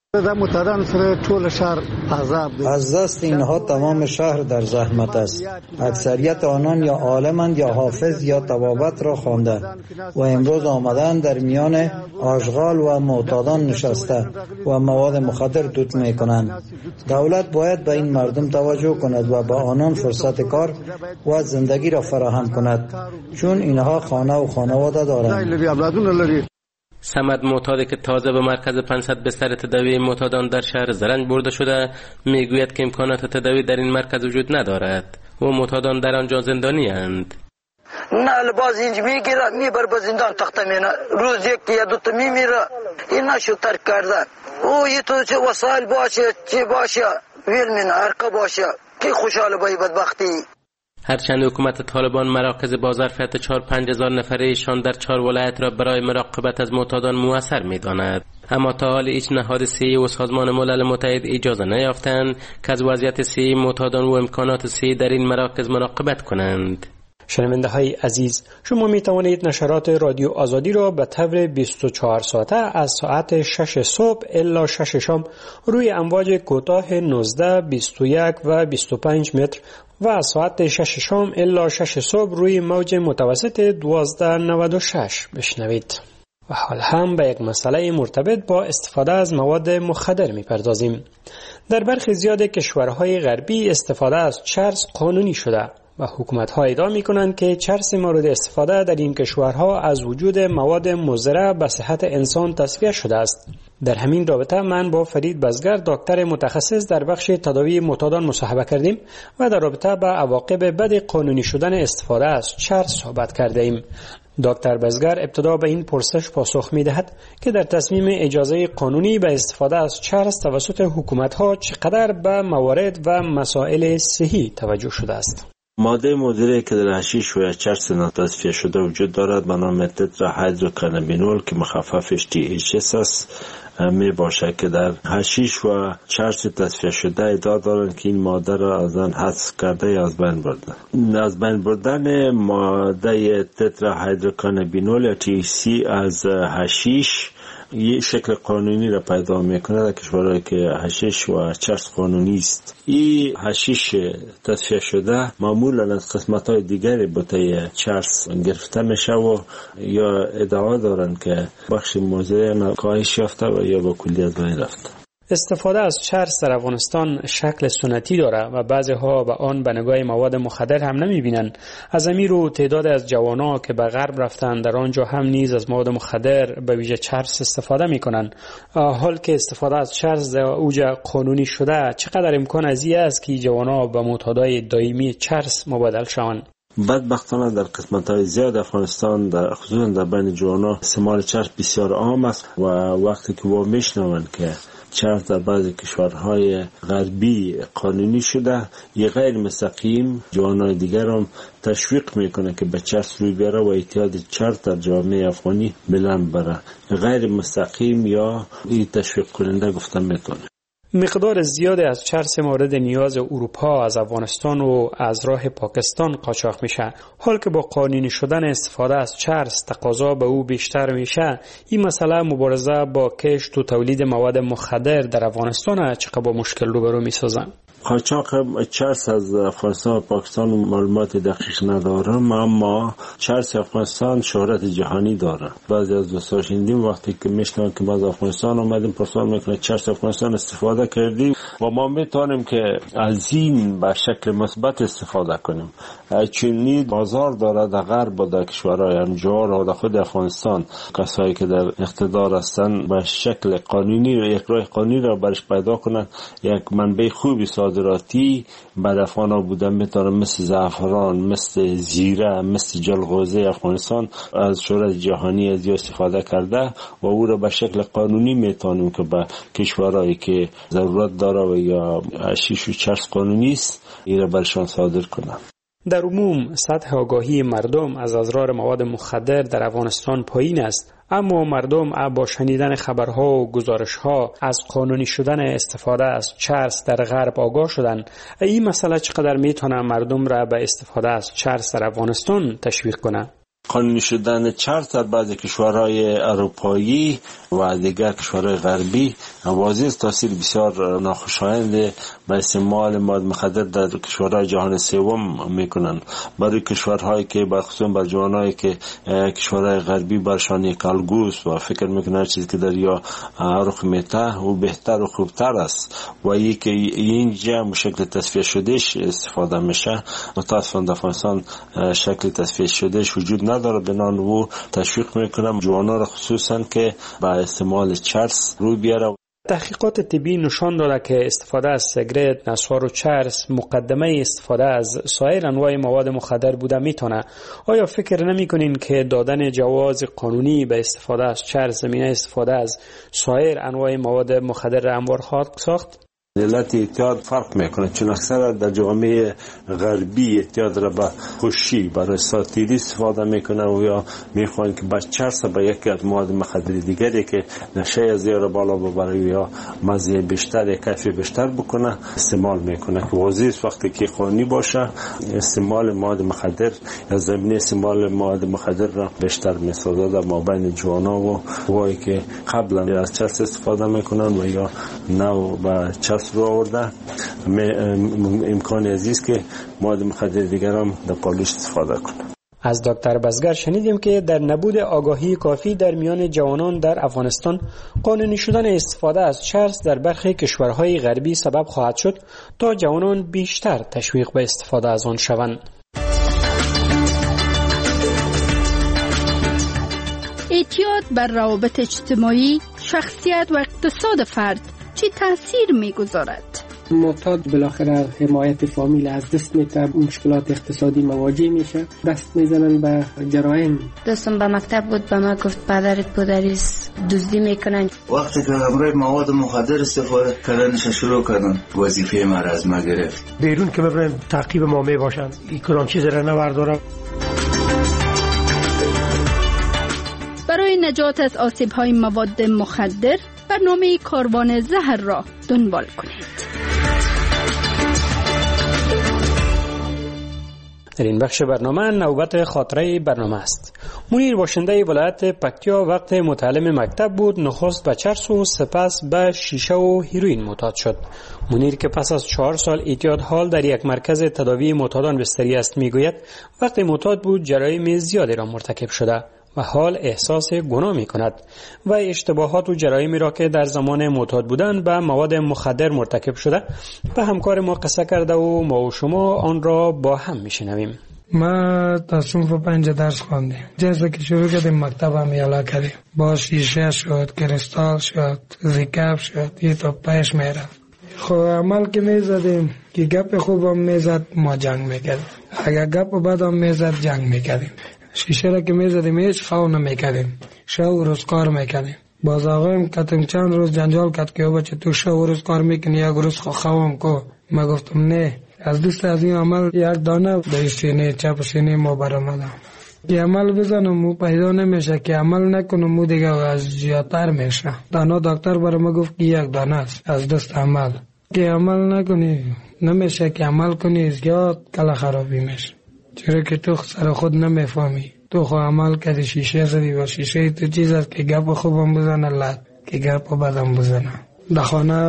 از دست اینها تمام شهر در زحمت است. اکثریت آنان یا عالمند یا حافظ یا طبابت را خوانده و امروز آمدن در میان آشغال و معتادان نشسته و مواد مخدر توت می کنند. دولت باید به این مردم توجه کند و به آنان فرصت کار و زندگی را فراهم کند چون اینها خانه و خانواده دارند. سمد معتادی که تازه به مرکز 500 بستر تداوی معتادان در شهر زرنج برده شده میگوید که امکانات تداوی در این مرکز وجود ندارد و معتادان در آنجا زندانی اند. نه باز اینج میگیره میبر به زندان تخته مینه روز یک یا دو تا میمیره. این نشو ترک کردن او یه تو چه وسایل باشه چه باشه ویل مینه ارقه باشه که خوشحال بایی بدبختی. هرچند حکومت طالبان مراکز با ظرفیت 4-5 هزار نفره ایشان در 4 ولایت را برای مراقبت از معتادان مؤثر می‌داند، اما تا حال هیچ نهاد صحی و سازمان ملل متحد اجازه نیافتند که از وضعیت صحی معتادان و امکانات صحی در این مراکز مراقبت کنند. شنونده های عزیز، شما می توانید نشرات رادیو آزادی را به طور 24 ساعته از ساعت 6 صبح الی 6 شام روی امواج کوتاه 19, 21 و 25 متر و از ساعت 6 شام الی 6 صبح روی موج متوسط 1296 بشنوید. و حال هم به یک مسئله مرتبط با استفاده از مواد مخدر می‌پردازیم. در برخی زیاد کشورهای غربی استفاده از چرس قانونی شده و حکومت‌ها ادعا می‌کنند که چرس مورد استفاده در این کشورها از وجود مواد مضر به صحت انسان تصفیه شده است. در همین رابطه من با فرید بزگر دکتر متخصص در بخش تداوی معتادان مصاحبه کردیم و در رابطه با عواقب بد قانونی شدن استفاده از چرس صحبت کردیم. دکتر بزگر ابتدا به این پرسش پاسخ می‌دهد که در تصمیم اجازه قانونی به استفاده از چرس توسط حکومت‌ها چقدر به موارد و مسائل صحی توجه شده است. ماده مضری که در حشیش و چرس ناتصفیه شده وجود دارد به نام تتراهیدروکانابینول که مخففش THC است می باشد که در حشیش و چرس تصفیه شده ادعا دارند که این ماده را از آن حذف کرده یا از بین بردن. از بین بردن ماده تتراهیدروکانابینول یا THC از حشیش یک شکل قانونی را پیدا میکنه در کشورهایی که حشیش و چرس قانونی است. این حشیش تصفیه شده معمولا از قسمت‌های دیگری بوته چرس گرفته میشه و یا ادعا دارند که بخش مضر کاهش یافته و یا با کلی از بین رفته. استفاده از چرس در افغانستان شکل سنتی داره و بعضی‌ها به آن به نگاه مواد مخدر هم نمی‌بینند. از همین رو تعداد از جوانان که به غرب رفتن در آنجا هم نیز از مواد مخدر به ویژه چرس استفاده می‌کنند. حال که استفاده از چرس در اوج قانونی شده، چقدر امکان از این است که جوانان به معتادای دائمی چرس مبادله شوند؟ بدبختانه در قسمت‌های زیاد افغانستان در خصوصا در بین جوانان استعمال چرس بسیار عام است و وقتی که ما میشنوند که چرس در بعضی کشورهای غربی قانونی شده، یه غیر مستقیم جوانای دیگر هم تشویق میکنه که به چرس روی بیاره و اعتیاد چرس در جامعه افغانی بلند بره. غیر مستقیم یا این تشویق کننده گفتن میتونه. مقدار زیادی از چرس مورد نیاز اروپا از افغانستان و از راه پاکستان قاچاق میشه. حال که با قانونی شدن استفاده از چرس تقاضا به او بیشتر میشه، این مسئله مبارزه با کشت و تولید مواد مخدر در افغانستان چقدر با مشکل روبرو میسازن. قاچاق چرس از افغانستان و پاکستان معلومات دقیق ندارم، اما چرس افغانستان شهرت جهانی داره. بعضی از دوستان شنیدیم وقتی که میشنن که ما از افغانستان اومدیم پرسان میکنه چرس افغانستان استفاده کردیم و ما میتونیم که از این به شکل مثبت استفاده کنیم. چنین بازار داره در غرب و در کشورهای همجوار و در خود افغانستان. کسایی که در اقتدار هستن به شکل قانونی و یک راه قانونی را برش پیدا کنن، یک منبع خوبی صادراتی بر افغانا بودن میتونه، مثل زعفران، مثل زیره، مثل جلغوزه افغانستان از شهرت جهانی از استفاده کرده و او را به شکل قانونی میتونیم که به کشورهایی که ضرورت داره و یا حشیش و چرس قانونی است این را برشان صادر کنن. در عموم سطح آگاهی مردم از اضرار مواد مخدر در افغانستان پایین است، اما مردم با شنیدن خبرها و گزارشها از قانونی شدن استفاده از چرس در غرب آگاه شدن. این مسئله چقدر میتونه مردم را به استفاده از چرس در افغانستان تشویق کنه؟ قانونی شدن چرس در بعضی کشورهای اروپایی و دیگر کشورهای غربی واضح تاثیر بسیار ناخوشایند به استعمال مواد مخدر در کشورهای جهان سوم میکنن. برای کشورهایی که بخصوص بر جوانایی که کشورهای غربی برشان یک الگوست و فکر میکنن چیزی که در یا رخ میته و بهتر و خوبتر است و که اینجا مشکل تصفیه شدهش استفاده میشه، متاسفانه در افغانستان شکل تصفیه شدهش وجود نداره. بنان و تشویق میکنم جوانا را خصوصا که با استعمال چرس روی بیاره. تحقیقات طبی نشان داده که استفاده از سیگرت، نسوار و چرس مقدمه استفاده از سایر انواع مواد مخدر بوده میتونه. آیا فکر نمیکنین که دادن جواز قانونی به استفاده از چرس زمینه استفاده از سایر انواع مواد مخدر را هموار خواهد ساخت؟ علت اعتیاد فرق میکنه، چون اکثر در جامعه غربی اعتیاد را به خوشی برای ساتیری استفاده میکنه و یا میخوان که با چرس به یکی از مواد مخدر دیگری که نشه از زیر بالا ببره یا مزه بیشتر، کیف بیشتر بکنه استعمال میکنه که واضح وقتی که قانونی باشه استعمال مواد مخدر یا زمینه استعمال مواد مخدر را بیشتر میسازه در مابین جوانا و وایی که قبلا از چرس استفاده میکنن و یا نو با چرس رو آورده. امکان عزیز که مواد مخدر دیگر هم در پالوش استفاده کنه. از دکتر بزگر شنیدیم که در نبود آگاهی کافی در میان جوانان در افغانستان قانونی شدن استفاده از چرس در برخی کشورهای غربی سبب خواهد شد تا جوانان بیشتر تشویق به استفاده از آن شوند. اعتیاد بر روابط اجتماعی، شخصیت و اقتصاد فرد چه تأثیر می‌گذارد؟ معتاد بالاخره حمایت فامیل از دست میده، مشکلات اقتصادی مواجه میشه، دست میزنن به جرایم. دوستم به مکتب بود به ما گفت پدرت پدریست دزدی میکنن. وقتی که همراه مواد مخدر استفاده کردنش شروع کردن وظیفه ما را از ما گرفت. بیرون که ببرن تعقیب ما میباشن، این کدام چیز را نبردارن. برای نجات از آسیب‌های مواد مخدر برنامه کاروان زهر را دنبال کنید. در این بخش برنامه نوبت خاطره برنامه است. منیر باشنده ولایت پکتیا وقت متعلم مکتب بود نخست به چرس و سپس به شیشه و هیروئین معتاد شد. منیر که پس از 4 سال اعتیاد حال در یک مرکز تداوی معتادان بستری است میگوید وقتی معتاد بود جرایم زیادی را مرتکب شده و حال احساس گناه می کند و اشتباهات و جرایمی را که در زمان معتاد بودن به مواد مخدر مرتکب شده به همکار ما قصه کرده و ما و شما آن را با هم می شنویم. ما تا صنف 5 درس خواندیم. جلسه که شروع کردیم مکتب هم یالا کردیم. با شیشه شد، کریستال شد، زیکاب شد، یه تا پیش میرفت. خب عمل که میزدیم که گپ خوب هم میزد ما جنگ میکردیم، اگر گپ بد هم میزد جنگ میکردیم. شیشه را که میزدیم هیچ خواهو نمیکردیم، شو روزکار میکردیم. باز آقایم کتم چند روز جنجال کت که بچه تو شو روز کار میکنی یک روز خوام کو. ما گفتم نه، از دست از این عمل یک دانه به سینه چپ سینه ما برآمدم که عمل بزنم مو پیدا نمیشه، که عمل نکنم مو دیگه از زیادتر میشه. دانا دکتر برای ما گفت که یک دانه است از دست عمل، که عمل نکنی نمیشه، که عمل کنی زیاد کلا خرابی میشه، چرا که تو سر خود نمیفهمی. تو خو عمل کردی شیشه زدی و شیشه تو چیز است که گپ خوبم بزنه لد، که گپ بدم بزنه. در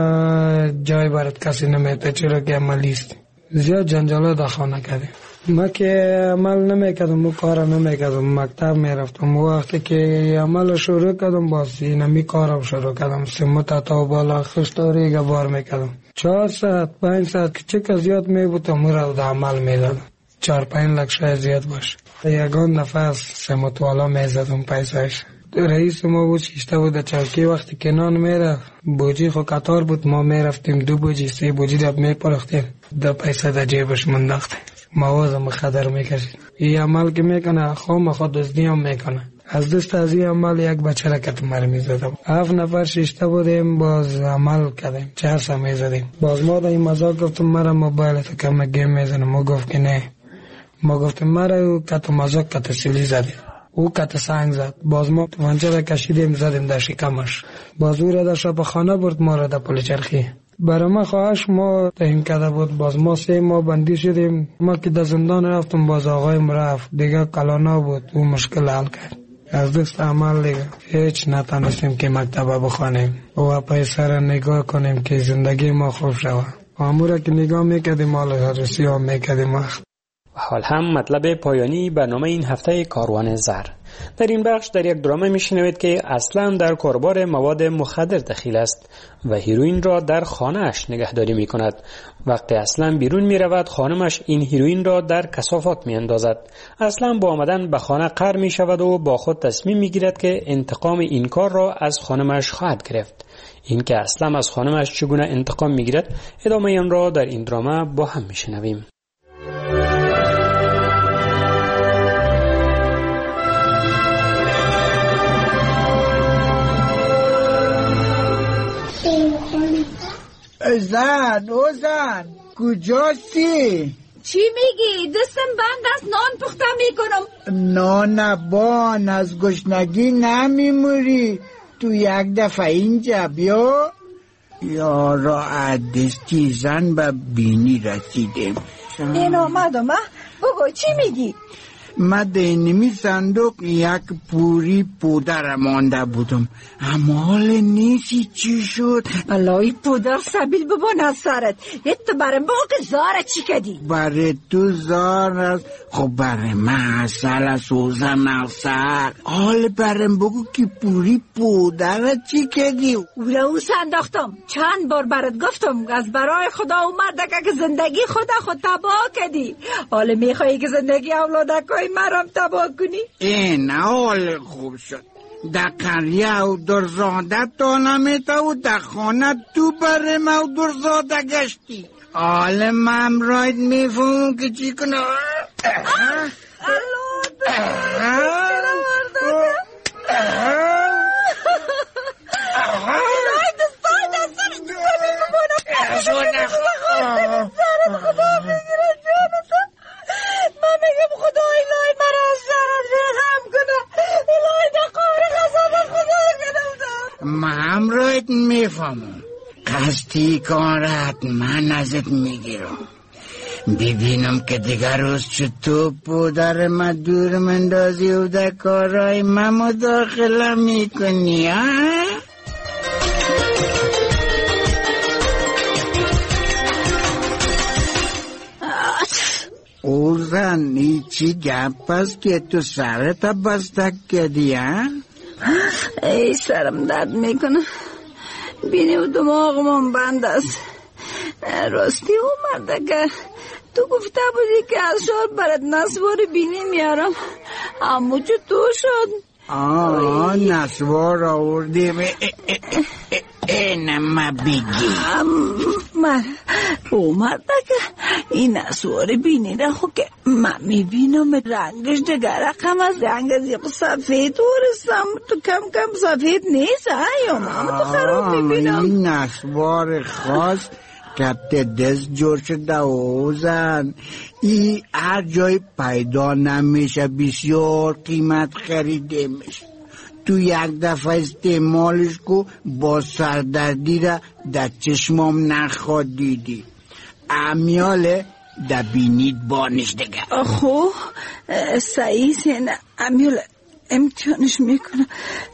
خانه جای برات کسی نمیته، چرا که عملی است. زیاد جنجالا در خانه کردیم. ما که عمل نمیکردم و کار نمیکردم، مکتب میرفتم. وقتی که عمل شروع کردم باز اینمی کارم شروع کردم. سمت تا بالا خشتاری گبار میکردم. 4 ساعت 5 ساعت که چه زیاد میبودم مرا در عمل میدادم. 4-5 لک شاید زیاد باشه. یگان نفس سمت والا میزدم پیسایش. رئیس ما بود شیشته بود چوکی. وقتی که نان میرفت بوجی خو قطار بود، ما میرفتیم 2 بوجی 3 بوجی دب میپرختیم، 2 پیسه در جیبش منداختیم. موازه مخدر میکشید. این عمل که میکنه خوام خود دزدی هم میکنه. از دست از این عمل یک بچه را کت مر میزدم. 7 نفر شیشته بودیم، باز عمل کردیم 4 سا میزدیم. باز ما در این مزاق گفتم مرا موبایل تو کم گیم میزنم. ما گفت که نه. ما گفتم مرا کت مزاق کت سیلی زدیم، او کت سنگ زد. باز ما توانچه را کشیدیم زدیم در شکمش. باز او را در شب خانه برد، ما را در پل چرخی. برای ما خواهش ما تعیین کرده بود. باز ما 3 ماه بندی شدیم. ما که در زندان رفتم باز آقایم رفت دیگه کلانا بود، او مشکل حل کرد. از دست عمل دیگه هیچ نتانستیم که مکتب بخوانیم و پیسه را نگاه کنیم که زندگی ما خوب شود. امور که نگاه میکردیم مال هرسی هم میکردیم وقت. و حال هم مطلب پایانی برنامه این هفته کاروان زر. در این بخش در یک درامه میشنوید که اصلا در کاربار مواد مخدر دخیل است و هیروئین را در خانه‌اش نگهداری میکند. وقتی اصلا بیرون میرود خانمش این هیروئین را در کثافات میاندازد. اصلا با آمدن به خانه قهر میشود و با خود تصمیم میگیرد که انتقام این کار را از خانمش خواهد گرفت. این که اصلا از خانمش چگونه انتقام میگیرد ادامه آن را در این درامه با هم میشنویم. زن کجاستی؟ چی میگی؟ دستم بند است، نان پخته میکنم. نان بان از گشنگی نمیموری. تو یک دفعه اینجا بیا. یارا دستی زن به بینی رسیدیم. این آمدم. بگو چی میگی؟ من دینمی صندوق یک پوری پودر مانده بودم، اما حال نیستی چی شد؟ الهی پودر سبیل ببان از سرت. تو برم بگو که زارت چی کدی؟ برای تو زار است، خب برای من اصل سوزن اصل. حال برم بگو که پوری پودر چی کدی؟ او سنداختم. چند بار برات گفتم از برای خدا اومده که زندگی خود تباه کدی. حال میخوایی که زندگی اولادک مرم تباه کنی؟ این حال خوب شد. در قریه و درزاده تا نمیتا و در خانه تو برم و درزاده گشتی. حال من راید میفهم که چی کنه. من میگم خدا الهی مرا از زرد رحم کنه. الهی در قهر غضب خدا کنه. من رایت میفهمم. قصدی کارت من ازت میگیرم. ببینم که دیگر روز چطور پودر من دور مندازی و در کارهای من مداخله میکنی ها؟ او زن چی گپ است که تو سرت بستک کردی ها؟ ای سرم درد میکنه، بینی و دماغم بند است. راستی اومده که تو گفته بودی که از شهر برات نسوار بینی میارم، اما چطور شد؟ نسوار آوردیم. اینم بگی من اومده که این نسوار بینی را خود که من میبینم رنگش دیگر رقم از رنگ از یک سفید ورستم. تو کم کم سفید نیست یا من تو خراب میبینم. این نسوار خاص کبت دست جور شده اوزن. ای هر جای پیدا نمیشه، بسیار قیمت خریده میشه. تو یک دفعه استعمالش کو با سردردی را در چشمام نخواد دیدی. امیاله در بینید بانش دیگه. خو صحیح سینه امیاله امتحانش میکنم.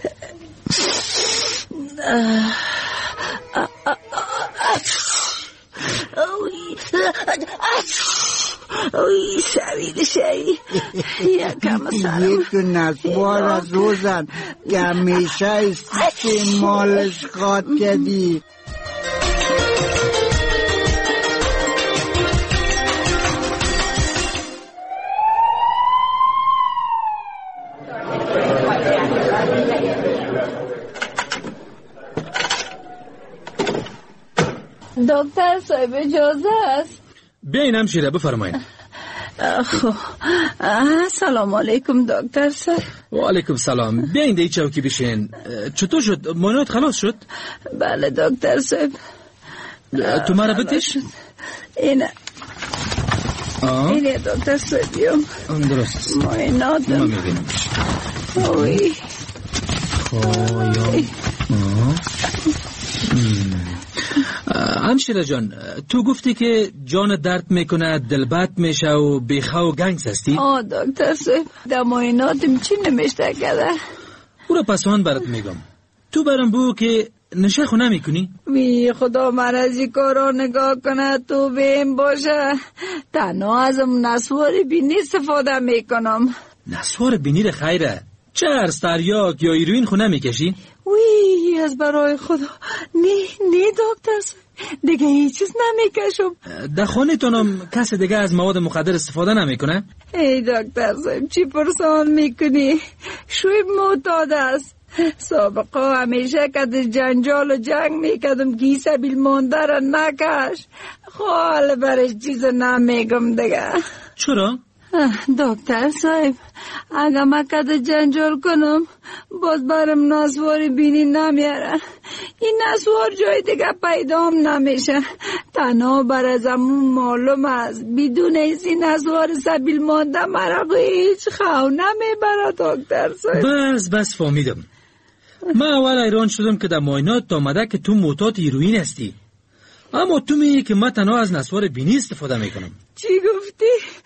اوی سوید شایی یکم سرم. یک نسوار از روزن که همیشه استعمالش خواد کردی. دکتر صاحب اجازه است؟ بیاین همشیره بفرمایید. سلام علیکم دکتر صاحب. و علیکم سلام. بیاین دی چوکی بشین. چطور شد؟ معاینات خلاص شد؟ بله دکتر صاحب. تو مرا بتش؟ اینه دکتر صاحب. درست. معاینات ما میبینیم. اوی همشیره جان، تو گفتی که جان درد میکنه، دل بد میشه و بیخه و گنگس هستی؟ دکتر صاحب در معایناتم چی نمیشته کرده؟ او را پسوان برات میگم. تو برام بگو که نشه خو نمیکنی؟ وی خدا مرضی کارا نگاه کنه تو بهم باشه. تنها ازم نسوار بینی استفاده میکنم. نسوار بینی را خیره. چرس، تریاک یا هیروئین خو نمیکشی؟ وی از برای خدا نه دکتر صاحب دیگه هیچ چیز نمیکشم. در خانه تونم کسی دیگه از مواد مخدر استفاده نمیکنه؟ ای دکتر صاحب چی پرسان میکنی؟ شویب معتاد است. سابقا همیشه که جنجال و جنگ میکردم که سبیل مانده را نکش. خال برش چیز نمیگم دیگه. چرا؟ دکتر صاحب اگه من کده جنجال کنم باز برم نسوار بینی نمیاره. این نسوار جای دیگه پیدام نمیشه. تنها بر زمون معلوم است بدون این نسوار سبیل مانده مرا هیچ خو نمیبره دکتر صاحب. بس فهمیدم. من اول ایران شدم که در معاینات آمده که تو معتاد هیروئین هستی، اما تو میگی که من تنها از نسوار بینی استفاده میکنم. چی گفتی؟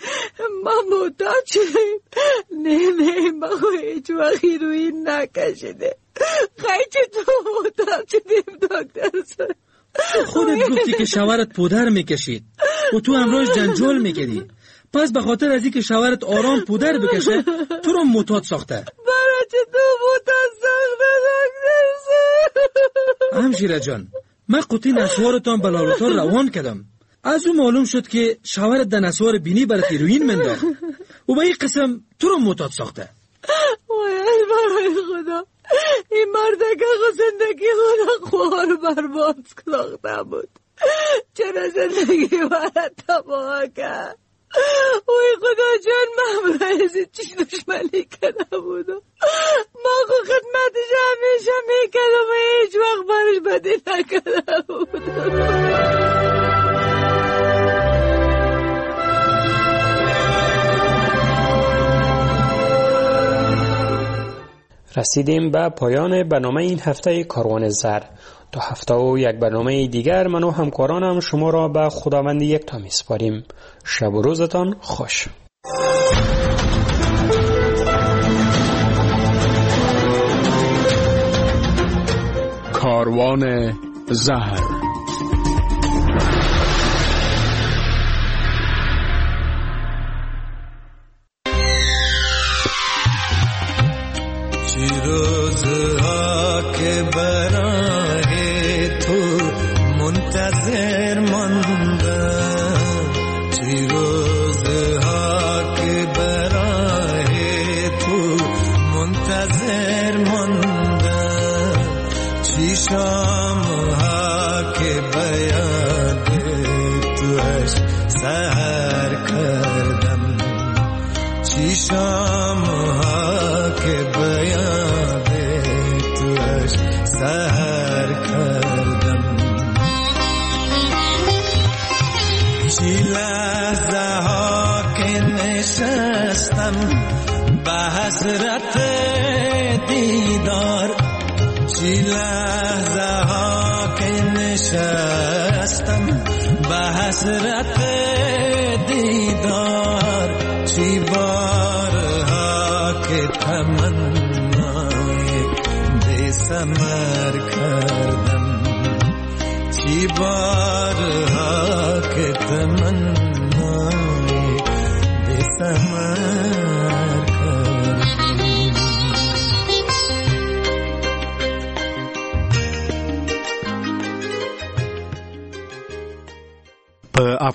من معتاد شدم؟ نه من هیچ وقت هیروئین نکشیده. خیلی تو معتاد شدیم دکتر صاحب. خودت گفتی که شوهرت پودر میکشید و تو امروز جنجال میکردی، پس به خاطر از اینکه شوهرت آرام پودر بکشه تو رو معتاد ساخته. برای چه تو معتاد ساخته دکتر صاحب؟ همشیره جان، من قطعی نسوارتان به لابراتوار روان کردم. از اون معلوم شد که شوهرت در نسوار بینی برای هیروئین منداخت و به این قسم تو رو معتاد ساخته. وای برای خدا این مردکه زندگی خدا خوار برباد ساخته بود. چرا زندگی برای تباه کرد؟ وای خدا جان من برای چی دشمنی کرده بودم. ما خود خدمتش همیشه میکردم و هیچ وقت برش بدی نکرده بودم. رسیدیم به پایان برنامه این هفته کاروان زر. تا هفته و یک برنامه دیگر من و همکارانم شما را به خداوند یکتا میسپاریم. شب و روزتان خوش. کاروان زهر. روزها که برای تو منتظر ماندم، چی روزها که برای تو منتظر ماندم، چی شامها که به یاد تو توش سحر کردم چی شامها که بیاد توش سحر کردم چی لحظه ها که نشستم به حسرت دیدار چی لحظه ها که نشستم به حسرت دیدار چی بارها که تمنای بی ثمر کردم چی بارها که تمنای بی ثمر